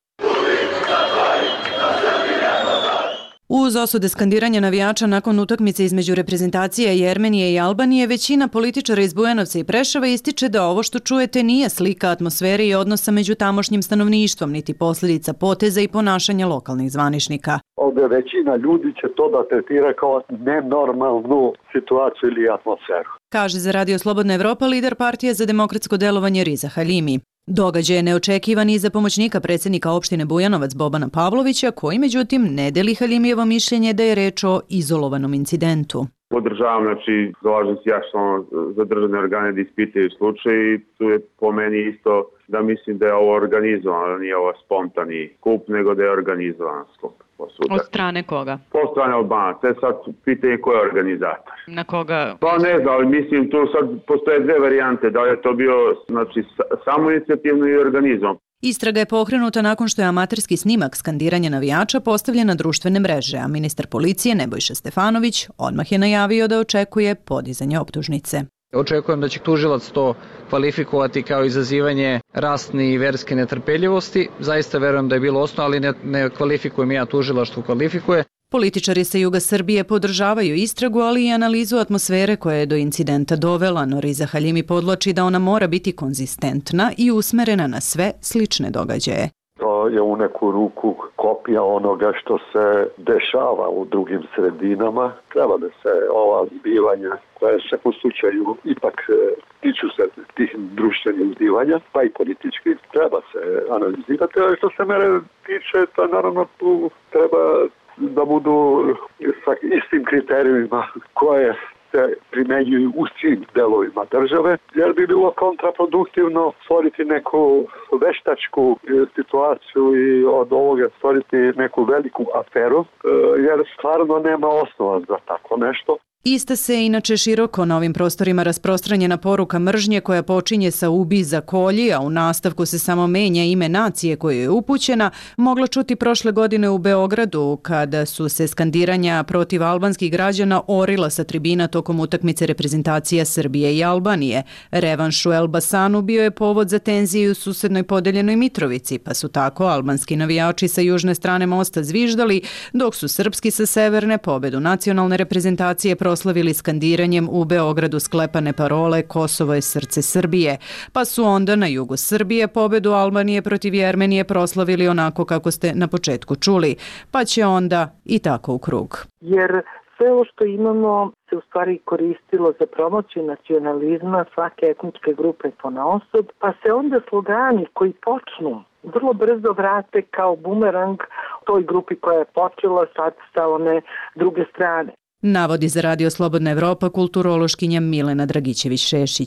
Uz osude skandiranja navijača nakon utakmice između reprezentacije Jermenije i Albanije, većina političara iz Bujanovca i Preševa ističe da ovo što čujete nije slika atmosfere i odnosa među tamošnjim stanovništvom, niti posljedica poteza i ponašanja lokalnih zvaničnika. Ovdje većina ljudi će to da tretira kao nenormalnu situaciju ili atmosferu. Kaže za Radio Slobodna Evropa lider partije za demokratsko delovanje Riza Haljimi. Događaj je neočekivan i za pomoćnika predsjednika opštine Bujanovac Bobana Pavlovića, koji međutim ne deli Haljimijevo mišljenje da je reč o izolovanom incidentu. Podržavam, znači, zalažem se jasno za državne organe da ispitaju slučaj i tu je po meni isto da mislim da je ovo organizovano, da nije ovo spontani skup, nego da je organizovan skup. Od strane koga? Po strane Albanaca. Je sad pitanje ko je organizator. Na koga? Pa ne znam, ali mislim tu sad postoje dve varijante. Da li je to bio znači, samoinicijativno i organizovan. Istraga je pokrenuta nakon što je amaterski snimak skandiranja navijača postavljen na društvene mreže, a ministar policije Nebojša Stefanović odmah je najavio da očekuje podizanje optužnice. Očekujem da će tužilac to kvalifikovati kao izazivanje rasne i verske netrpeljivosti. Zaista verujem da je bilo osnovno, ali ne, ne kvalifikujem ja, tužilaštvo kvalifikuje. Političari sa juga Srbije podržavaju istragu, ali i analizu atmosfere koja je do incidenta dovela, no Riza Haljimi podlači da ona mora biti konzistentna i usmerena na sve slične događaje. To je u neku ruku kopija onoga što se dešava u drugim sredinama. Treba da se ova zbivanja koje se u slučaju ipak tiču se tih društvenih zbivanja, pa i politički, treba se analizirati. A što se mene tiče, to naravno tu treba da budu sa istim kriterijima koje se primenjuju u svim delovima države, jer bi bilo kontraproduktivno stvoriti neku veštačku situaciju i od ovoga stvoriti neku veliku aferu, jer stvarno nema osnova za tako nešto. Ista se inače široko na ovim prostorima rasprostranjena poruka mržnje koja počinje sa ubi za kolji, a u nastavku se samo menja ime nacije koje je upućena, mogla čuti prošle godine u Beogradu kada su se skandiranja protiv albanskih građana orila sa tribina tokom utakmice reprezentacija Srbije i Albanije. Revanš u Elbasanu bio je povod za tenzije u susednoj podeljenoj Mitrovici, pa su tako albanski navijači sa južne strane mosta zviždali, dok su srpski sa severne pobedu nacionalne reprezentacije proslavili skandiranjem u Beogradu sklepane parole Kosovo je srce Srbije, pa su onda na jugu Srbije pobedu Albanije protiv Jermenije proslavili onako kako ste na početku čuli, pa će onda i tako u krug. Jer sve ovo što imamo se u stvari koristilo za promociju nacionalizma svake etničke grupe ponaosob, pa se onda slogani koji počnu vrlo brzo vrate kao bumerang toj grupi koja je počela sad sa one druge strane. Navodi za Radio Slobodna Evropa kulturološkinja Milena Dragićević-Šešić.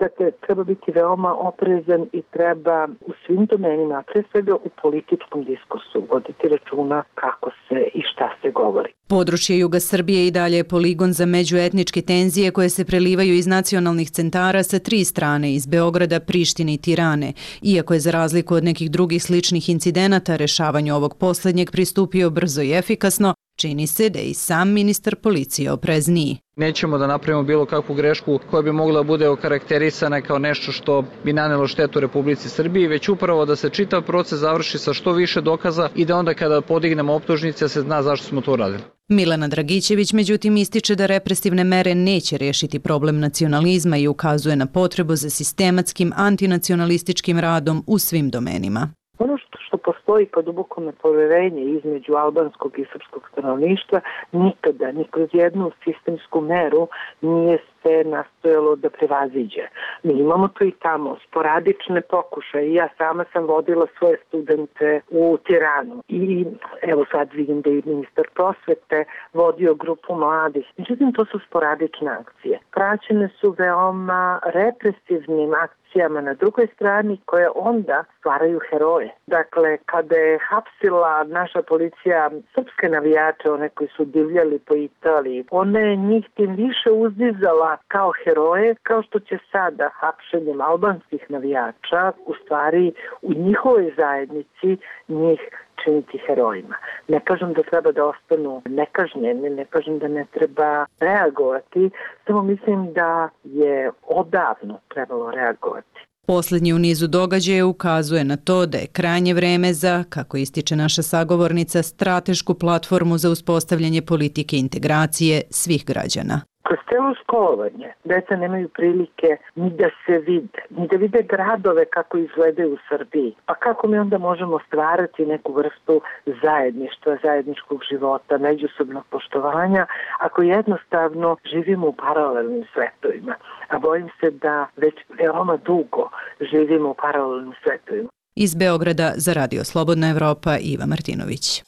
Dakle, treba biti veoma oprezan i treba u svim domenima, pre svega u političkom diskursu, voditi računa kako se i šta se govori. Područje juga Srbije i dalje je poligon za međuetničke tenzije koje se prelivaju iz nacionalnih centara sa tri strane, iz Beograda, Prištine i Tirane. Iako je za razliku od nekih drugih sličnih incidenata rešavanju ovog poslednjeg pristupio brzo i efikasno, čini se da je i sam ministar policije oprezniji. Nećemo da napravimo bilo kakvu grešku koja bi mogla da bude okarakterisana kao nešto što bi nanelo štetu Republici Srbiji, već upravo da se čitav proces završi sa što više dokaza i da onda kada podignemo optužnice se zna zašto smo to uradili. Milana Dragićević međutim ističe da represivne mere neće rešiti problem nacionalizma i ukazuje na potrebu za sistematskim antinacionalističkim radom u svim domenima. Ono što, što postoji pa duboko nepoverenje između albanskog i srpskog stanovništva nikada, ni kroz jednu sistemsku meru nije se nastojalo da prevaziđe. Mi imamo tu i tamo sporadične pokušaje. Ja sama sam vodila svoje studente u Tiranu i evo sad vidim da je ministar prosvete vodio grupu mladih. Međutim, to su sporadične akcije. Praćene su veoma represivnim akcijama na drugoj strani koje onda stvaraju heroje. Dakle, kada je hapsila naša policija srpske navijače, one koji su divljali po Italiji, ona je njih tim više uzdizala kao heroje, kao što će sada hapšenjem albanskih navijača u stvari u njihovoj zajednici njih činiti herojima. Ne kažem da treba da ostanu nekažnjeni, ne kažem da ne treba reagovati, samo mislim da je odavno trebalo reagovati. Poslednji u nizu događaja ukazuje na to da je krajnje vreme za, kako ističe naša sagovornica, stratešku platformu za uspostavljanje politike integracije svih građana. Kroz celo školovanje deca nemaju prilike ni da se vide, ni da vide gradove kako izgledaju u Srbiji. Pa kako mi onda možemo stvarati neku vrstu zajedništva, zajedničkog života, međusobnog poštovanja, ako jednostavno živimo u paralelnim svetovima. A bojim se da već veoma dugo živimo u paralelnim svetovima. Iz Beograda za Radio Slobodna Evropa, Iva Martinović.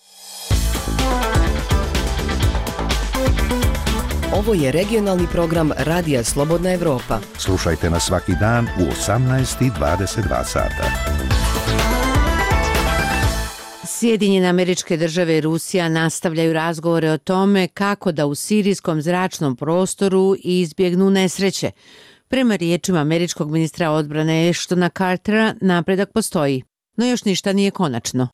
Ovo je regionalni program Radija Slobodna Evropa. Slušajte nas svaki dan u osamnaest i dvadeset dva sata. Sjedinjene Američke Države i Rusija nastavljaju razgovore o tome kako da u sirijskom zračnom prostoru izbjegnu nesreće. Prema riječima američkog ministra odbrane Ashtona Cartera, napredak postoji, no još ništa nije konačno.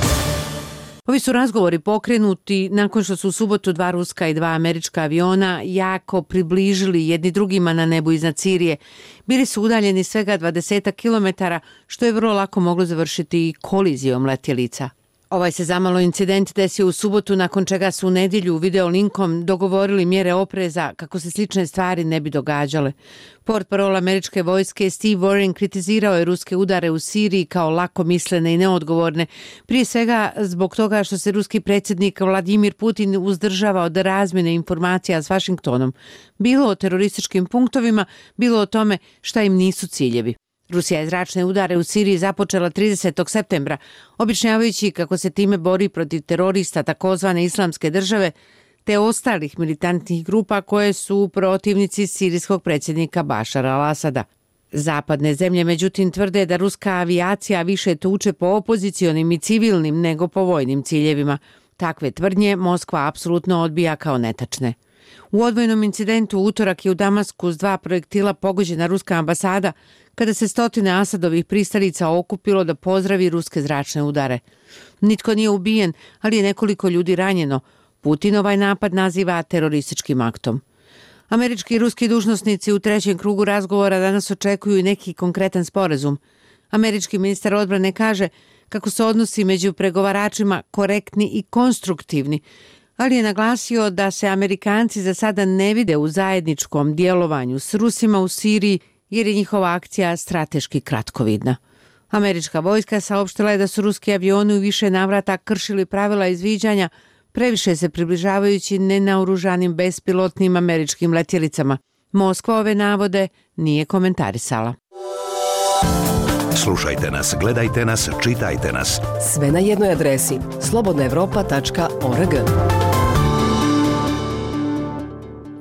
Ovi su razgovori pokrenuti nakon što su u subotu dva ruska i dva američka aviona jako približili jedni drugima na nebu iznad Sirije. Bili su udaljeni svega dvadeset kilometara, što je vrlo lako moglo završiti kolizijom letjelica. Ovaj se zamalo incident desio u subotu, nakon čega su u nedjelju videolinkom dogovorili mjere opreza kako se slične stvari ne bi događale. Portparol američke vojske Steve Warren kritizirao je ruske udare u Siriji kao lakomislene i neodgovorne, prije svega zbog toga što se ruski predsjednik Vladimir Putin uzdržava od razmjene informacija s Vašingtonom, bilo o terorističkim punktovima, bilo o tome šta im nisu ciljevi. Rusija je zračne udare u Siriji započela tridesetog septembra, objašnjavajući kako se time bori protiv terorista takozvane islamske države te ostalih militantnih grupa koje su protivnici sirijskog predsjednika Bašara al-Asada. Zapadne zemlje međutim tvrde da ruska avijacija više tuče po opozicionim i civilnim nego po vojnim ciljevima. Takve tvrdnje Moskva apsolutno odbija kao netačne. U odvojnom incidentu u utorak je u Damasku s dva projektila pogođena ruska ambasada kada se stotine Asadovih pristalica okupilo da pozdravi ruske zračne udare. Nitko nije ubijen, ali je nekoliko ljudi ranjeno. Putin ovaj napad naziva terorističkim aktom. Američki i ruski dužnosnici u trećem krugu razgovora danas očekuju i neki konkretan sporazum. Američki ministar odbrane kaže kako se odnosi među pregovaračima korektni i konstruktivni, ali je naglasio da se Amerikanci za sada ne vide u zajedničkom djelovanju s Rusima u Siriji jer je njihova akcija strateški kratkovidna. Američka vojska saopštila je da su ruski avioni u više navrata kršili pravila izviđanja, previše se približavajući nenaoružanim bespilotnim američkim letjelicama. Moskva ove navode nije komentarisala. Slušajte nas, gledajte nas, čitajte nas. Sve na jednoj adresi slobodna evropa tačka org.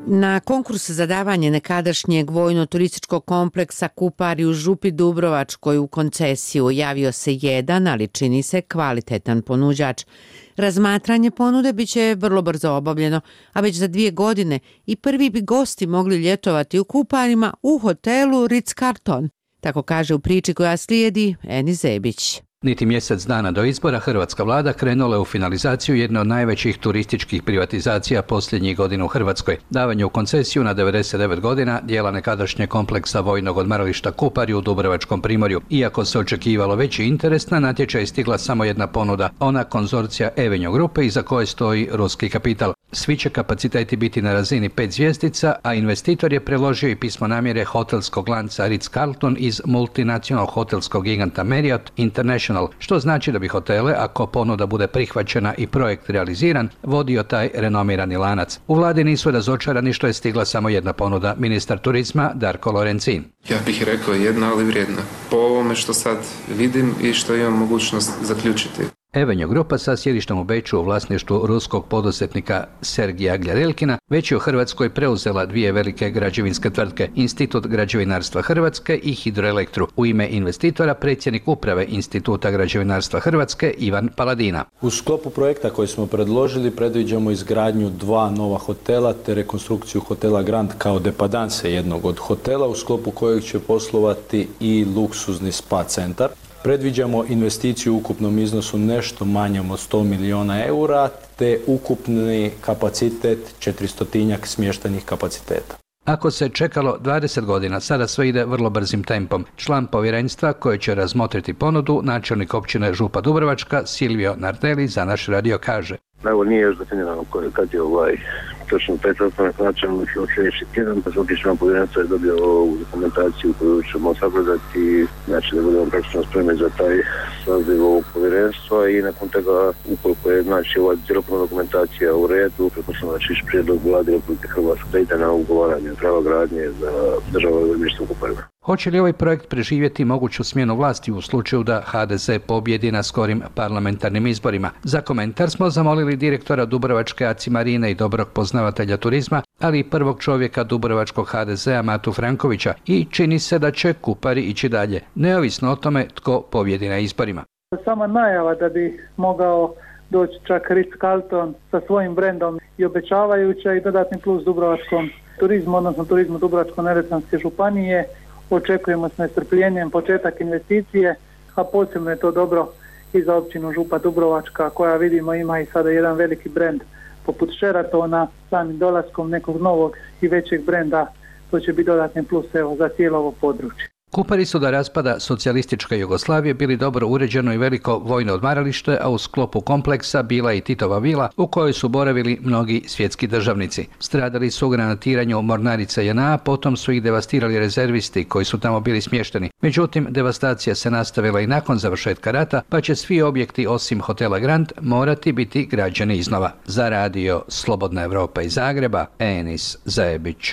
Na konkurs za davanje nekadašnjeg vojno-turističkog kompleksa Kupari u Župi Dubrovačkoj u koncesiju javio se jedan, ali čini se kvalitetan ponuđač. Razmatranje ponude bit će vrlo brzo obavljeno, a već za dvije godine i prvi bi gosti mogli ljetovati u Kuparima u hotelu Ritz-Carlton. Tako kaže u priči koja slijedi Eni Zebić. Niti mjesec dana do izbora hrvatska vlada krenula je u finalizaciju jedne od najvećih turističkih privatizacija posljednjih godina u Hrvatskoj. Davanje u koncesiju na devedeset devet godina dijela nekadašnje kompleksa vojnog odmarališta Kupari u Dubrovačkom primorju. Iako se očekivalo veći interes, na natječaj stigla samo jedna ponuda, ona konzorcija Avenue grupe iza koje stoji ruski kapital. Svi će kapaciteti biti na razini pet zvjezdica, a investitor je preložio i pismo namjere hotelskog lanca Ritz-Carlton iz multinacionalnog hotelskog giganta Marriott International, što znači da bi hotele, ako ponuda bude prihvaćena i projekt realiziran, vodio taj renomirani lanac. U vladi nisu razočarani što je stigla samo jedna ponuda, ministar turizma Darko Lorencin. Ja bih rekao jedna, ali vrijedna. Po ovome što sad vidim i što imam mogućnost zaključiti. Avenue grupa sa sjedištem u Beču u vlasništvu ruskog poduzetnika Sergija Gljadelkina već je u Hrvatskoj preuzela dvije velike građevinske tvrtke, Institut građevinarstva Hrvatske i Hidroelektru. U ime investitora predsjednik uprave Instituta građevinarstva Hrvatske Ivan Paladina. U sklopu projekta koji smo predložili predviđamo izgradnju dva nova hotela te rekonstrukciju hotela Grand kao depadanse jednog od hotela u sklopu kojeg će poslovati i luksuzni spa centar. Predviđamo investiciju u ukupnom iznosu nešto manjem od sto milijuna eura te ukupni kapacitet četiristotinjak smještajnih kapaciteta. Ako se čekalo dvadeset godina, sada sve ide vrlo brzim tempom. Član povjerenstva koje će razmotriti ponudu, načelnik općine Župa Dubrovačka Silvio Nardelli za naš radio kaže. Evo nije još definirano kad je ovaj točno pet sastanak načelnik od sljedeći tjedan, pa svaki član povjerenstva je dobio ovu dokumentaciju koju ćemo sagledati, znači da budemo praktično spremni za taj saziv ovog povjerenstva i nakon toga ukoliko je znači ova cjelokupna dokumentacija u redu, pretpostavljam da će ići prijedlog Vlade Republike Hrvatske da ide na ugovaranje prava gradnje za državno zemljište u Kuparima. Hoće li ovaj projekt preživjeti moguću smjenu vlasti u slučaju da ha de ze pobjedi na skorim parlamentarnim izborima? Za komentar smo zamolili direktora Dubrovačke Aci Marine i dobrog poznavatelja turizma, ali i prvog čovjeka Dubrovačkog ha de zea Matu Frankovića i čini se da će Kupari ići dalje, neovisno o tome tko pobjedi na izborima. Sama najava da bi mogao doći čak Ritz-Carlton sa svojim brendom i obećavajuća i dodatni plus dubrovačkom turizmu, odnosno turizmu Dubrovačko-neretvanske županije. Očekujemo s nestrpljenjem početak investicije, a posebno je to dobro i za općinu Župa Dubrovačka koja vidimo ima i sada jedan veliki brend poput Sheratona. Samim dolaskom nekog novog i većeg brenda to će biti dodatni plus evo, za cijelo ovo područje. Kupari su do raspada socijalističke Jugoslavije bili dobro uređeno i veliko vojno odmaralište, a u sklopu kompleksa bila i Titova vila u kojoj su boravili mnogi svjetski državnici. Stradali su u granatiranju mornarice je en a, potom su ih devastirali rezervisti koji su tamo bili smješteni. Međutim, devastacija se nastavila i nakon završetka rata, pa će svi objekti osim hotela Grand morati biti građeni iznova. Za radio Slobodna Evropa iz Zagreba, Enis Zebić.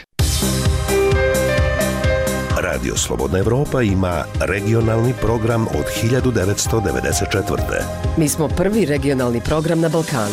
Radio Slobodna Evropa ima regionalni program od hiljadu devetsto devedeset četvrte. Mi smo prvi regionalni program na Balkanu.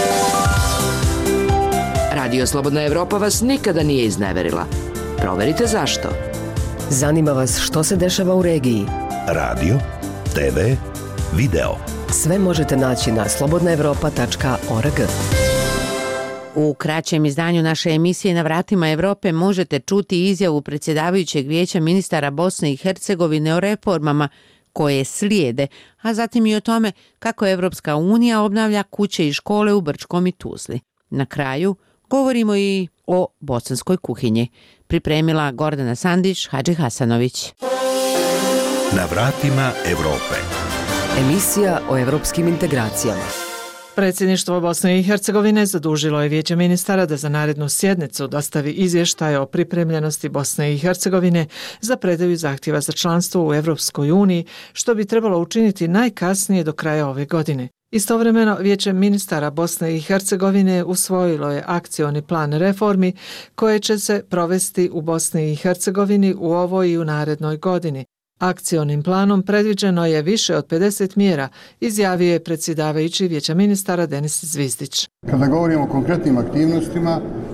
Radio Slobodna Evropa vas nikada nije izneverila. Proverite zašto. Zanima vas što se dešava u regiji. Radio, te ve, video. Sve možete naći na slobodna evropa tačka org. U kraćem izdanju naše emisije Na vratima Evrope možete čuti izjavu predsjedavajućeg vijeća ministara Bosne i Hercegovine o reformama koje slijede, a zatim i o tome kako Evropska unija obnavlja kuće i škole u Brčkom i Tuzli. Na kraju govorimo i o bosanskoj kuhinji. Pripremila Gordana Sandić, Hadži Hasanović. Na vratima Evrope. Emisija o evropskim integracijama. Predsjedništvo Bosne i Hercegovine zadužilo je Vijeće ministara da za narednu sjednicu dostavi izvještaj o pripremljenosti Bosne i Hercegovine za predaju zahtjeva za članstvo u Evropskoj uniji, što bi trebalo učiniti najkasnije do kraja ove godine. Istovremeno, Vijeće ministara Bosne i Hercegovine usvojilo je akcioni plan reformi koje će se provesti u Bosni i Hercegovini u ovoj i u narednoj godini. Akcionim planom predviđeno je više od pedeset mjera, izjavio je predsjedavajući Vijeća ministara Denis Zvizdić. Kada govorimo o konkretnim aktivnostima,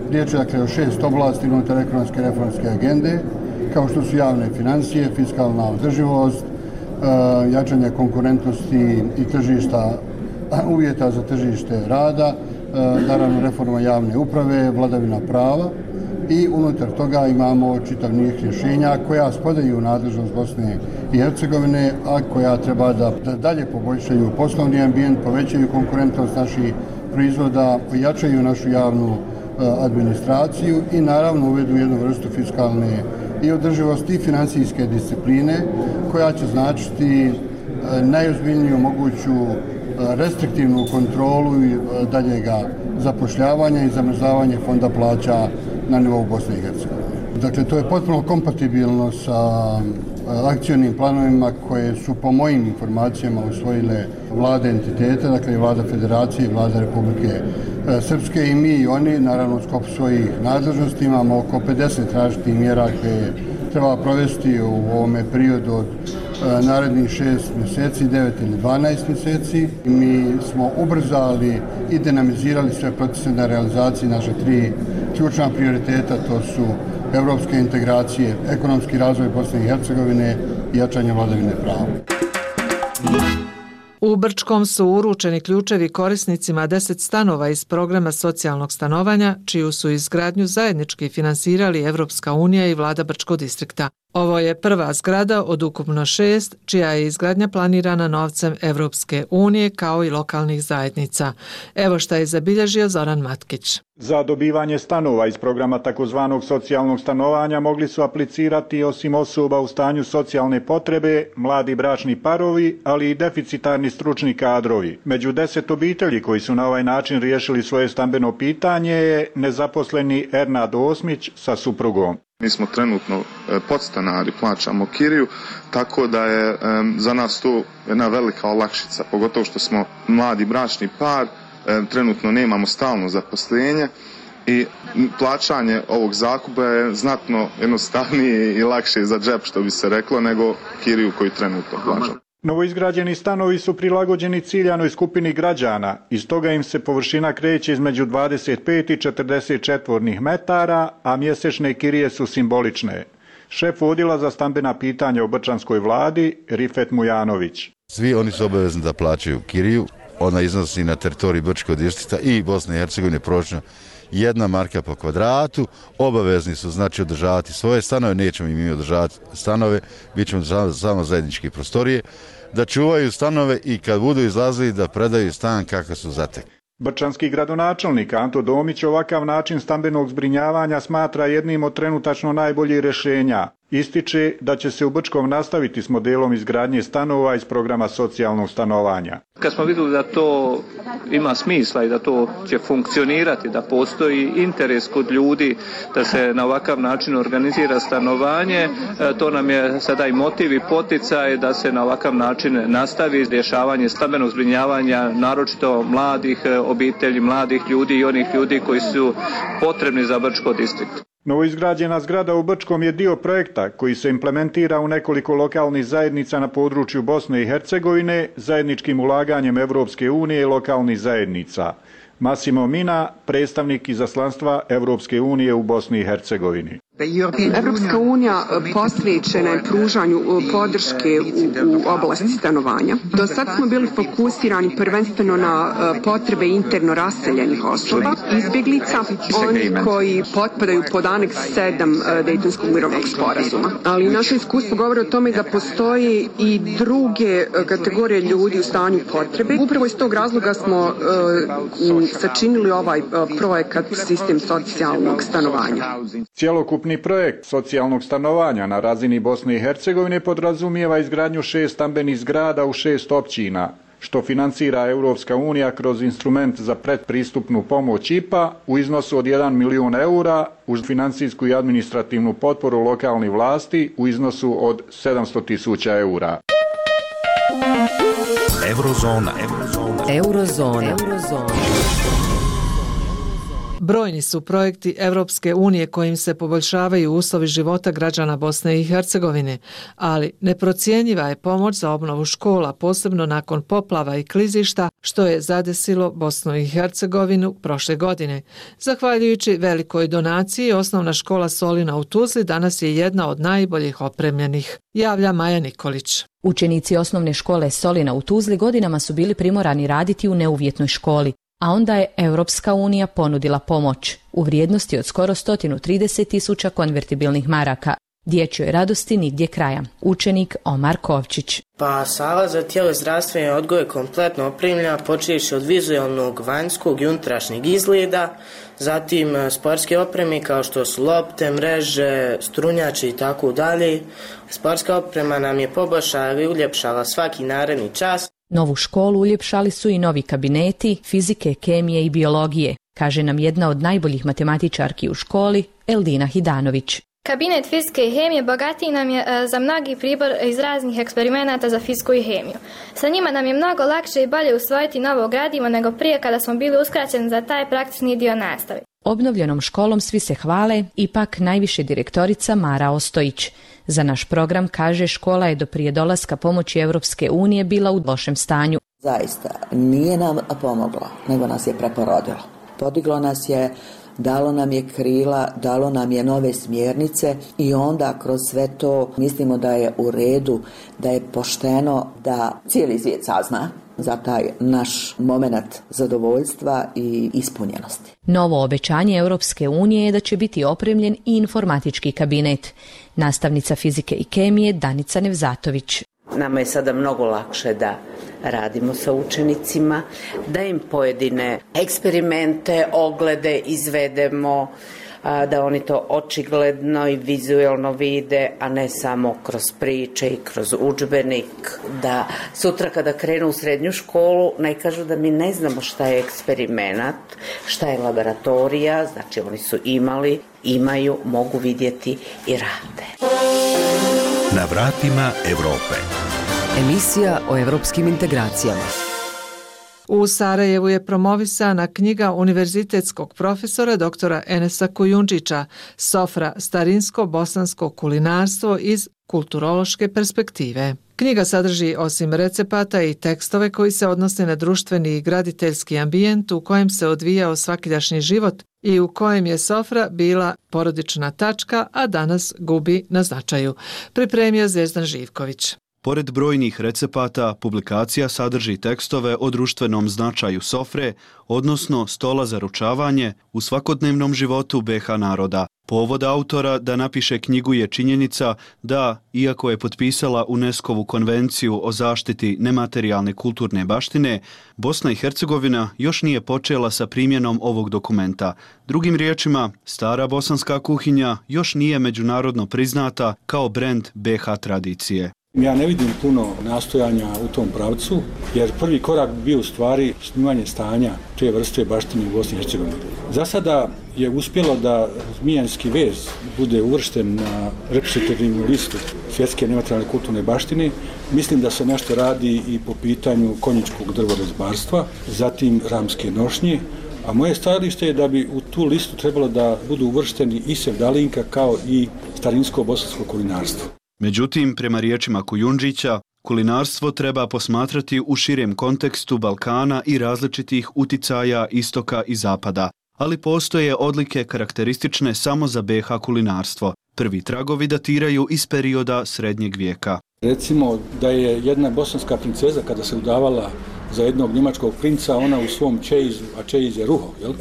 Riječ je dakle o šest oblasti unutar ekonomske reformske agende, kao što su javne financije, fiskalna održivost, jačanje konkurentnosti i tržišta, uvjeta za tržište rada, naravno reforma javne uprave, vladavina prava i unutar toga imamo čitav niz rješenja koja spadaju u nadležnost Bosne i Hercegovine, a koja treba da, da dalje poboljšaju poslovni ambijent, povećaju konkurentnost naših proizvoda, ojačaju našu javnu administraciju i naravno uvedu jednu vrstu fiskalne i održivosti i financijske discipline koja će značiti najozbiljniju moguću restriktivnu kontrolu i daljega zapošljavanja i zamrzavanje fonda plaća na nivou Bosne i Hercegovine. Dakle, to je potpuno kompatibilno sa akcionim planovima koje su po mojim informacijama usvojile vlade entiteta, dakle vlada Federacije i vlada Republike Srpske i mi i oni, naravno u sklopu svojih nadležnosti imamo oko pedeset različitih mjera koje treba provesti u ovome periodu od narednih šest mjeseci, devet ili dvanaest mjeseci. Mi smo ubrzali i dinamizirali sve procese na realizaciji naše tri ključna prioriteta, to su evropske integracije, ekonomski razvoj Bosne i Hercegovine i jačanje vladavine prava. U Brčkom su uručeni ključevi korisnicima deset stanova iz programa socijalnog stanovanja, čiju su izgradnju zajednički finansirali Evropska unija i vlada Brčkog distrikta. Ovo je prva zgrada od ukupno šest, čija je izgradnja planirana novcem Evropske unije kao i lokalnih zajednica. Evo šta je zabilježio Zoran Matkić. Za dobivanje stanova iz programa takozvanog socijalnog stanovanja mogli su aplicirati osim osoba u stanju socijalne potrebe, mladi bračni parovi, ali i deficitarni stručni kadrovi. Među deset obitelji koji su na ovaj način riješili svoje stambeno pitanje je nezaposleni Ernad Osmić sa suprugom. Mi smo trenutno podstanari, plaćamo kiriju, tako da je za nas to jedna velika olakšica, pogotovo što smo mladi bračni par, trenutno nemamo stalno zaposlenje i plaćanje ovog zakupa je znatno jednostavnije i lakše za džep, što bi se reklo, nego kiriju koju trenutno plaćamo. Novoizgrađeni stanovi su prilagođeni ciljanoj skupini građana, iz toga im se površina kreće između dvadeset pet i četrdeset četvornih metara, a mjesečne kirije su simbolične. Šef odjela za stambena pitanja u brčanskoj vladi, Rifet Mujanović. Svi oni su obavezni da plaćaju kiriju, ona iznosi na teritoriji Brčkog distrikta i Bosne i Hercegovine proračuna jedna marka po kvadratu, obavezni su znači održavati svoje stanove, nećemo im održavati stanove, bit ćemo održavati samo zajedničke prostorije, da čuvaju stanove i kad budu izlazili da predaju stan kako su zatekli. Brčanski gradonačelnik Anto Domić ovakav način stambenog zbrinjavanja smatra jednim od trenutačno najboljih rješenja. Ističe da će se u Brčkom nastaviti s modelom izgradnje stanova iz programa socijalnog stanovanja. Kad smo vidjeli da to ima smisla i da to će funkcionirati, da postoji interes kod ljudi da se na ovakav način organizira stanovanje, to nam je sada i motiv i poticaj da se na ovakav način nastavi rješavanje stambenog zbrinjavanja, naročito mladih obitelji, mladih ljudi i onih ljudi koji su potrebni za Brčko distrikt. Novoizgrađena zgrada u Brčkom je dio projekta koji se implementira u nekoliko lokalnih zajednica na području Bosne i Hercegovine zajedničkim ulaganjem Evropske unije i lokalnih zajednica. Massimo Mina, predstavnik izaslanstva Evropske unije u Bosni i Hercegovini. Evropska unija posvećena je pružanju podrške u, u oblasti stanovanja. Do sad smo bili fokusirani prvenstveno na potrebe interno raseljenih osoba, izbjeglica, oni koji potpadaju pod aneks sedam Dejtonskog mirovnog sporazuma. Ali naše iskustvo govori o tome da postoje i druge kategorije ljudi u stanju potrebe. Upravo iz tog razloga smo uh, sačinili ovaj uh, projekat Sistem socijalnog stanovanja. Cjelokupni projekt socijalnog stanovanja na razini Bosne i Hercegovine podrazumijeva izgradnju šest stambenih zgrada u šest općina, što financira Europska unija kroz instrument za predpristupnu pomoć I P A u iznosu od jedan milijun eura uz financijsku i administrativnu potporu lokalnih vlasti u iznosu od sedamsto tisuća eura. Eurozona. Eurozona. Eurozona. Eurozona. Brojni su projekti Evropske unije kojim se poboljšavaju uslovi života građana Bosne i Hercegovine, ali neprocjenjiva je pomoć za obnovu škola, posebno nakon poplava i klizišta, što je zadesilo Bosnu i Hercegovinu prošle godine. Zahvaljujući velikoj donaciji, osnovna škola Solina u Tuzli danas je jedna od najboljih opremljenih, javlja Maja Nikolić. Učenici osnovne škole Solina u Tuzli godinama su bili primorani raditi u neuvjetnoj školi, a onda je Europska unija ponudila pomoć u vrijednosti od skoro sto trideset tisuća konvertibilnih maraka. Dječjoj radosti nigdje kraja. Učenik Omar Kovčić. Pa sala za tjelozdravstveni odgoj je kompletno opremljena, počevši od vizualnog, vanjskog i unutrašnjeg izgleda, zatim sportske opreme kao što su lopte, mreže, strunjači i tako dalje. Sportska oprema nam je poboljšala i uljepšala svaki naredni čas. Novu školu uljepšali su i novi kabineti fizike, kemije i biologije, kaže nam jedna od najboljih matematičarki u školi, Eldina Hidanović. Kabinet fizike i hemije bogatiji nam je za mnogi pribor iz raznih eksperimenata za fiziku i hemiju. Sa njima nam je mnogo lakše i bolje usvojiti novo gradivo nego prije kada smo bili uskraćeni za taj praktični dio nastave. Obnovljenom školom svi se hvale, ipak najviše direktorica Mara Ostojić. Za naš program, kaže, škola je do prije dolaska pomoći Europske unije bila u lošem stanju. Zaista, nije nam pomoglo, nego nas je preporodilo. Podiglo nas je, dalo nam je krila, dalo nam je nove smjernice i onda kroz sve to mislimo da je u redu, da je pošteno da cijeli svijet sazna za taj naš moment zadovoljstva i ispunjenosti. Novo obećanje Europske unije je da će biti opremljen i informatički kabinet. Nastavnica fizike i kemije Danica Nevzatović. Nama je sada mnogo lakše da radimo sa učenicima, da im pojedine eksperimente, oglede izvedemo, da oni to očigledno i vizualno vide, a ne samo kroz priče i kroz udžbenik, da sutra kada krenu u srednju školu ne kažu da mi ne znamo šta je eksperimenat, šta je laboratorija, znači oni su imali, imaju, mogu vidjeti i rade. Na vratima Evrope. Emisija o evropskim integracijama. U Sarajevu je promovisana knjiga univerzitetskog profesora doktora Enesa Kujundžića Sofra, starinsko-bosansko kulinarstvo iz kulturološke perspektive. Knjiga sadrži osim recepata i tekstove koji se odnose na društveni i graditeljski ambijent u kojem se odvijao svakidašnji život i u kojem je sofra bila porodična tačka, a danas gubi na značaju. Pripremio Zvezdan Živković. Pored brojnih recepata, publikacija sadrži tekstove o društvenom značaju sofre, odnosno stola za ručavanje u svakodnevnom životu be ha naroda. Povod autora da napiše knjigu je činjenica da, iako je potpisala UNESCO-vu konvenciju o zaštiti nematerijalne kulturne baštine, Bosna i Hercegovina još nije počela sa primjenom ovog dokumenta. Drugim riječima, stara bosanska kuhinja još nije međunarodno priznata kao brend be ha tradicije. Ja ne vidim puno nastojanja u tom pravcu, jer prvi korak bi bio u stvari snimanje stanja te vrste baštine u Bosni i Hercegovini. Za sada je uspjelo da zmijanski vez bude uvršten na reprezentativnu listu svjetske nematerijalne kulturne baštine. Mislim da se nešto radi i po pitanju konjičkog drvorezbarstva, zatim ramske nošnje, a moje stajalište je da bi u tu listu trebalo da budu uvršteni i sevdalinka kao i starinsko-bosansko kulinarstvo. Međutim, prema riječima Kujundžića, kulinarstvo treba posmatrati u širem kontekstu Balkana i različitih uticaja istoka i zapada, ali postoje odlike karakteristične samo za be ha kulinarstvo. Prvi tragovi datiraju iz perioda srednjeg vijeka. Recimo da je jedna bosanska princeza kada se udavala za jednog njemačkog princa, ona u svom čejizu, a čejiz je ruho, jel,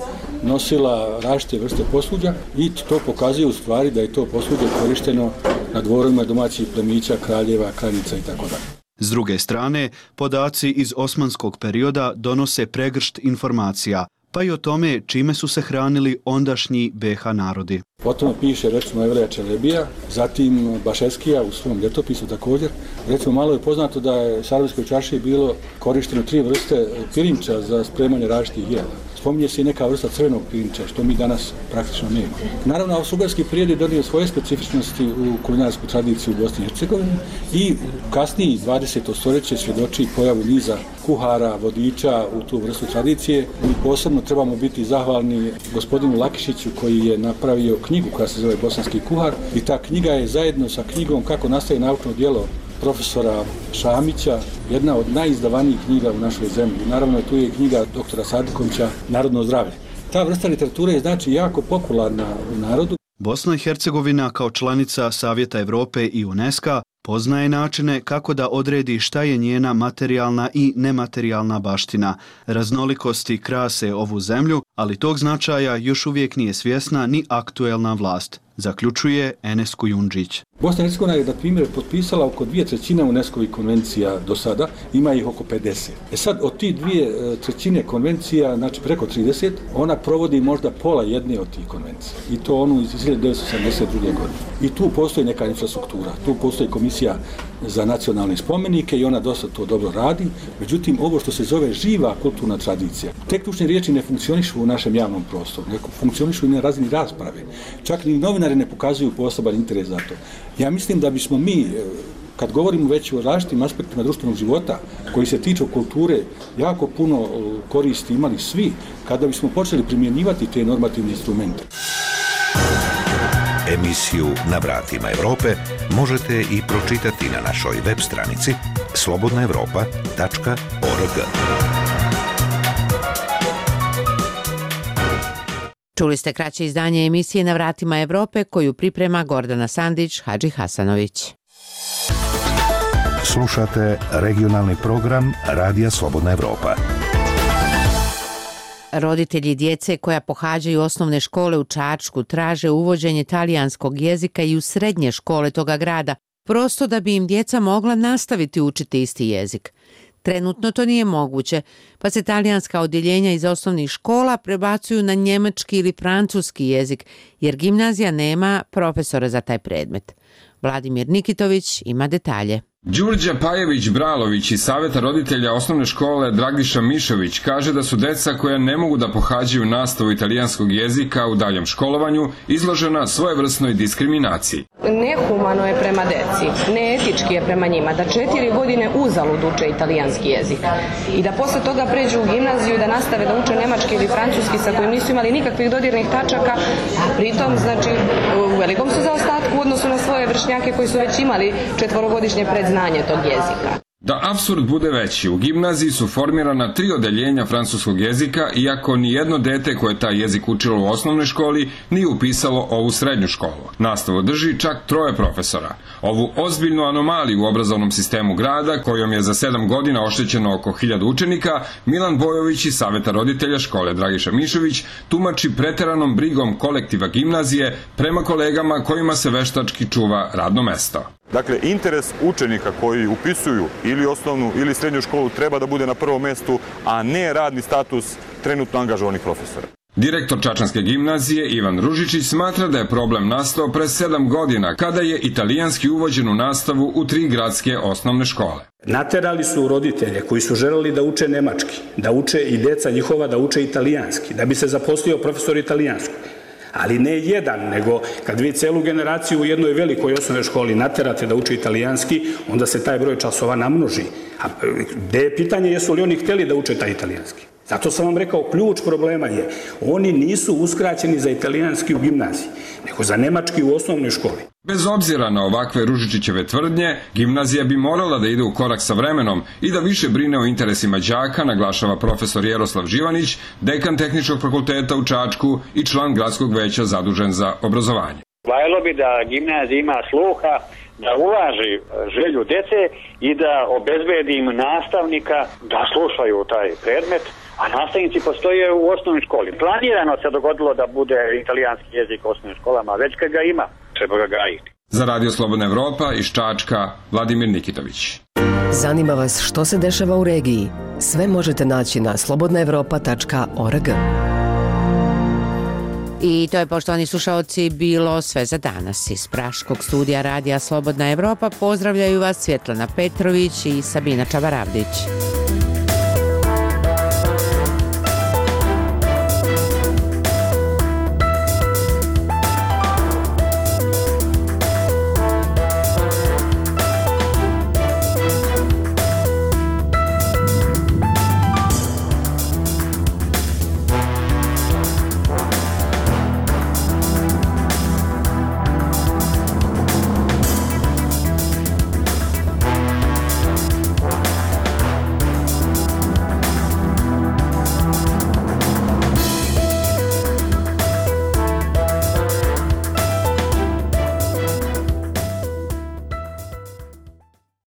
nosila različite vrste posuđa i to pokazuje u stvari da je to posuđe korišteno na dvorovima domaćih plemića, kraljeva, kraljica i tako dalje. S druge strane, podaci iz osmanskog perioda donose pregršt informacija, pa i o tome čime su se hranili ondašnji be ha narodi. O tome piše recimo Evreja Čelebija, zatim Bašeskija u svom ljetopisu također. Recimo malo je poznato da je u Sarajevskoj čaršiji bilo korišteno tri vrste pirinča za spremanje različitih jela. Spominje se i neka vrsta crvenog pirinča, što mi danas praktično nema. Naravno, austrougarski period je donio svoje specifičnosti u kulinarsku tradiciju u Bosni i Hercegovini i kasniji dvadeseto stoljeće svjedoči pojavu niza kuhara, vodiča u tu vrstu tradicije. Mi posebno trebamo biti zahvalni gospodinu Lakišiću koji je napravio knjigu koja se zove Bosanski kuhar i ta knjiga je zajedno sa knjigom Kako nastaje naučno djelo profesora Šamića, jedna od najizdavanijih knjiga u našoj zemlji. Naravno, tu je i knjiga doktora Sadikovića Narodno zdravlje. Ta vrsta literature je znači jako popularna u narodu. Bosna i Hercegovina kao članica Savjeta Evrope i UNESCO poznaje načine kako da odredi šta je njena materijalna i nematerijalna baština. Raznolikosti krase ovu zemlju, ali tog značaja još uvijek nije svjesna ni aktuelna vlast, zaključuje Enes Kujundžić. Bosna i Hercegovina je, na primjer, potpisala oko dvije trećine UNESCO-vih konvencija do sada, ima ih oko pedeset. E sad, od tih dvije trećine konvencija, znači preko trideset, ona provodi možda pola jedne od tih konvencija. I to onu iz hiljadu devetsto sedamdeset druge. godine. I tu postoji neka infrastruktura, tu postoji komisija za nacionalne spomenike i ona dosta to dobro radi. Međutim, ovo što se zove živa kulturna tradicija, te ključne riječi ne funkcionišu u našem javnom prostoru, ne funkcionišu i na razini rasprave. Čak ni novinari ne pokazuju poseban interes za to. Ja mislim da bismo mi, kad govorimo već o različitim aspektima društvenog života koji se tiču kulture, jako puno koristi imali svi kada bismo počeli primjenjivati te normativne instrumente. Emisiju Na vratima Evrope možete i pročitati na našoj web stranici slobodna evropa tačka org. Čuli ste kraće izdanje emisije Na vratima Evrope koju priprema Gordana Sandić, Hadži Hasanović. Slušate regionalni program Radija Slobodna Evropa. Roditelji djece koja pohađaju osnovne škole u Čačku traže uvođenje talijanskog jezika i u srednje škole toga grada, prosto da bi im djeca mogla nastaviti učiti isti jezik. Trenutno to nije moguće, pa se talijanska odjeljenja iz osnovnih škola prebacuju na njemački ili francuski jezik, jer gimnazija nema profesora za taj predmet. Vladimir Nikitović ima detalje. Đurđa Pajević-Bralović iz Savjeta roditelja osnovne škole Dragiša Mišović kaže da su deca koja ne mogu da pohađaju nastavu italijanskog jezika u daljem školovanju izložena svojevrsnoj diskriminaciji. Nehumano je prema deci, neetički je prema njima da četiri godine uzalud uče italijanski jezik i da posle toga pređu u gimnaziju i da nastave da uče nemački ili francuski sa kojim nisu imali nikakvih dodirnih tačaka, a pritom znači u velikom su zaostatku u odnosu na svoje vršnjake koji su već imali četvorogodišnje predznanje tog jezika. Da apsurd bude veći, u gimnaziji su formirana tri odeljenja francuskog jezika, iako ni jedno dete koje taj jezik učilo u osnovnoj školi nije upisalo ovu srednju školu. Nastavu drži čak troje profesora. Ovu ozbiljnu anomaliju u obrazovnom sistemu grada, kojom je za sedam godina oštećeno oko hiljadu učenika, Milan Bojović iz Savjeta roditelja škole Dragiša Mišović tumači preteranom brigom kolektiva gimnazije prema kolegama kojima se veštački čuva radno mesto. Dakle, interes učenika koji upisuju ili osnovnu ili srednju školu treba da bude na prvom mjestu, a ne radni status trenutno angažovanih profesora. Direktor Čačanske gimnazije Ivan Ružičić smatra da je problem nastao pre sedam godina kada je italijanski uvođen u nastavu u tri gradske osnovne škole. Naterali su roditelje koji su želeli da uče nemački, da uče i deca njihova da uče italijanski, da bi se zaposlio profesor italijanskog. Ali ne jedan, nego kad vi celu generaciju u jednoj velikoj osnovnoj školi naterate da uče italijanski, onda se taj broj časova namnoži. A gde je pitanje jesu li oni htjeli da uče taj italijanski? Zato sam vam rekao, ključ problema je, oni nisu uskraćeni za italijanski u gimnaziji, nego za nemački u osnovnoj školi. Bez obzira na ovakve Ružičićeve tvrdnje, gimnazija bi morala da ide u korak sa vremenom i da više brine o interesima đaka, naglašava profesor Jeroslav Živanić, dekan Tehničkog fakulteta u Čačku i član gradskog veća zadužen za obrazovanje. Valjalo bi da gimnazija ima sluha, da uvaži želju dece i da obezbedi im nastavnika da slušaju taj predmet, a nastavnici postoje u osnovnoj školi. Planirano se dogodilo da bude italijanski jezik u osnovnim školama, već kad ga ima, treba ga gajiti. Za Radio Slobodna Evropa iz Čačka, Vladimir Nikitović. Zanima vas što se dešava u regiji? Sve možete naći na slobodna evropa tačka org. I to je, poštovani slušaoci, bilo sve za danas. Iz Praškog studija Radija Slobodna Evropa pozdravljaju vas Svjetlana Petrović i Sabina Čavaravdić.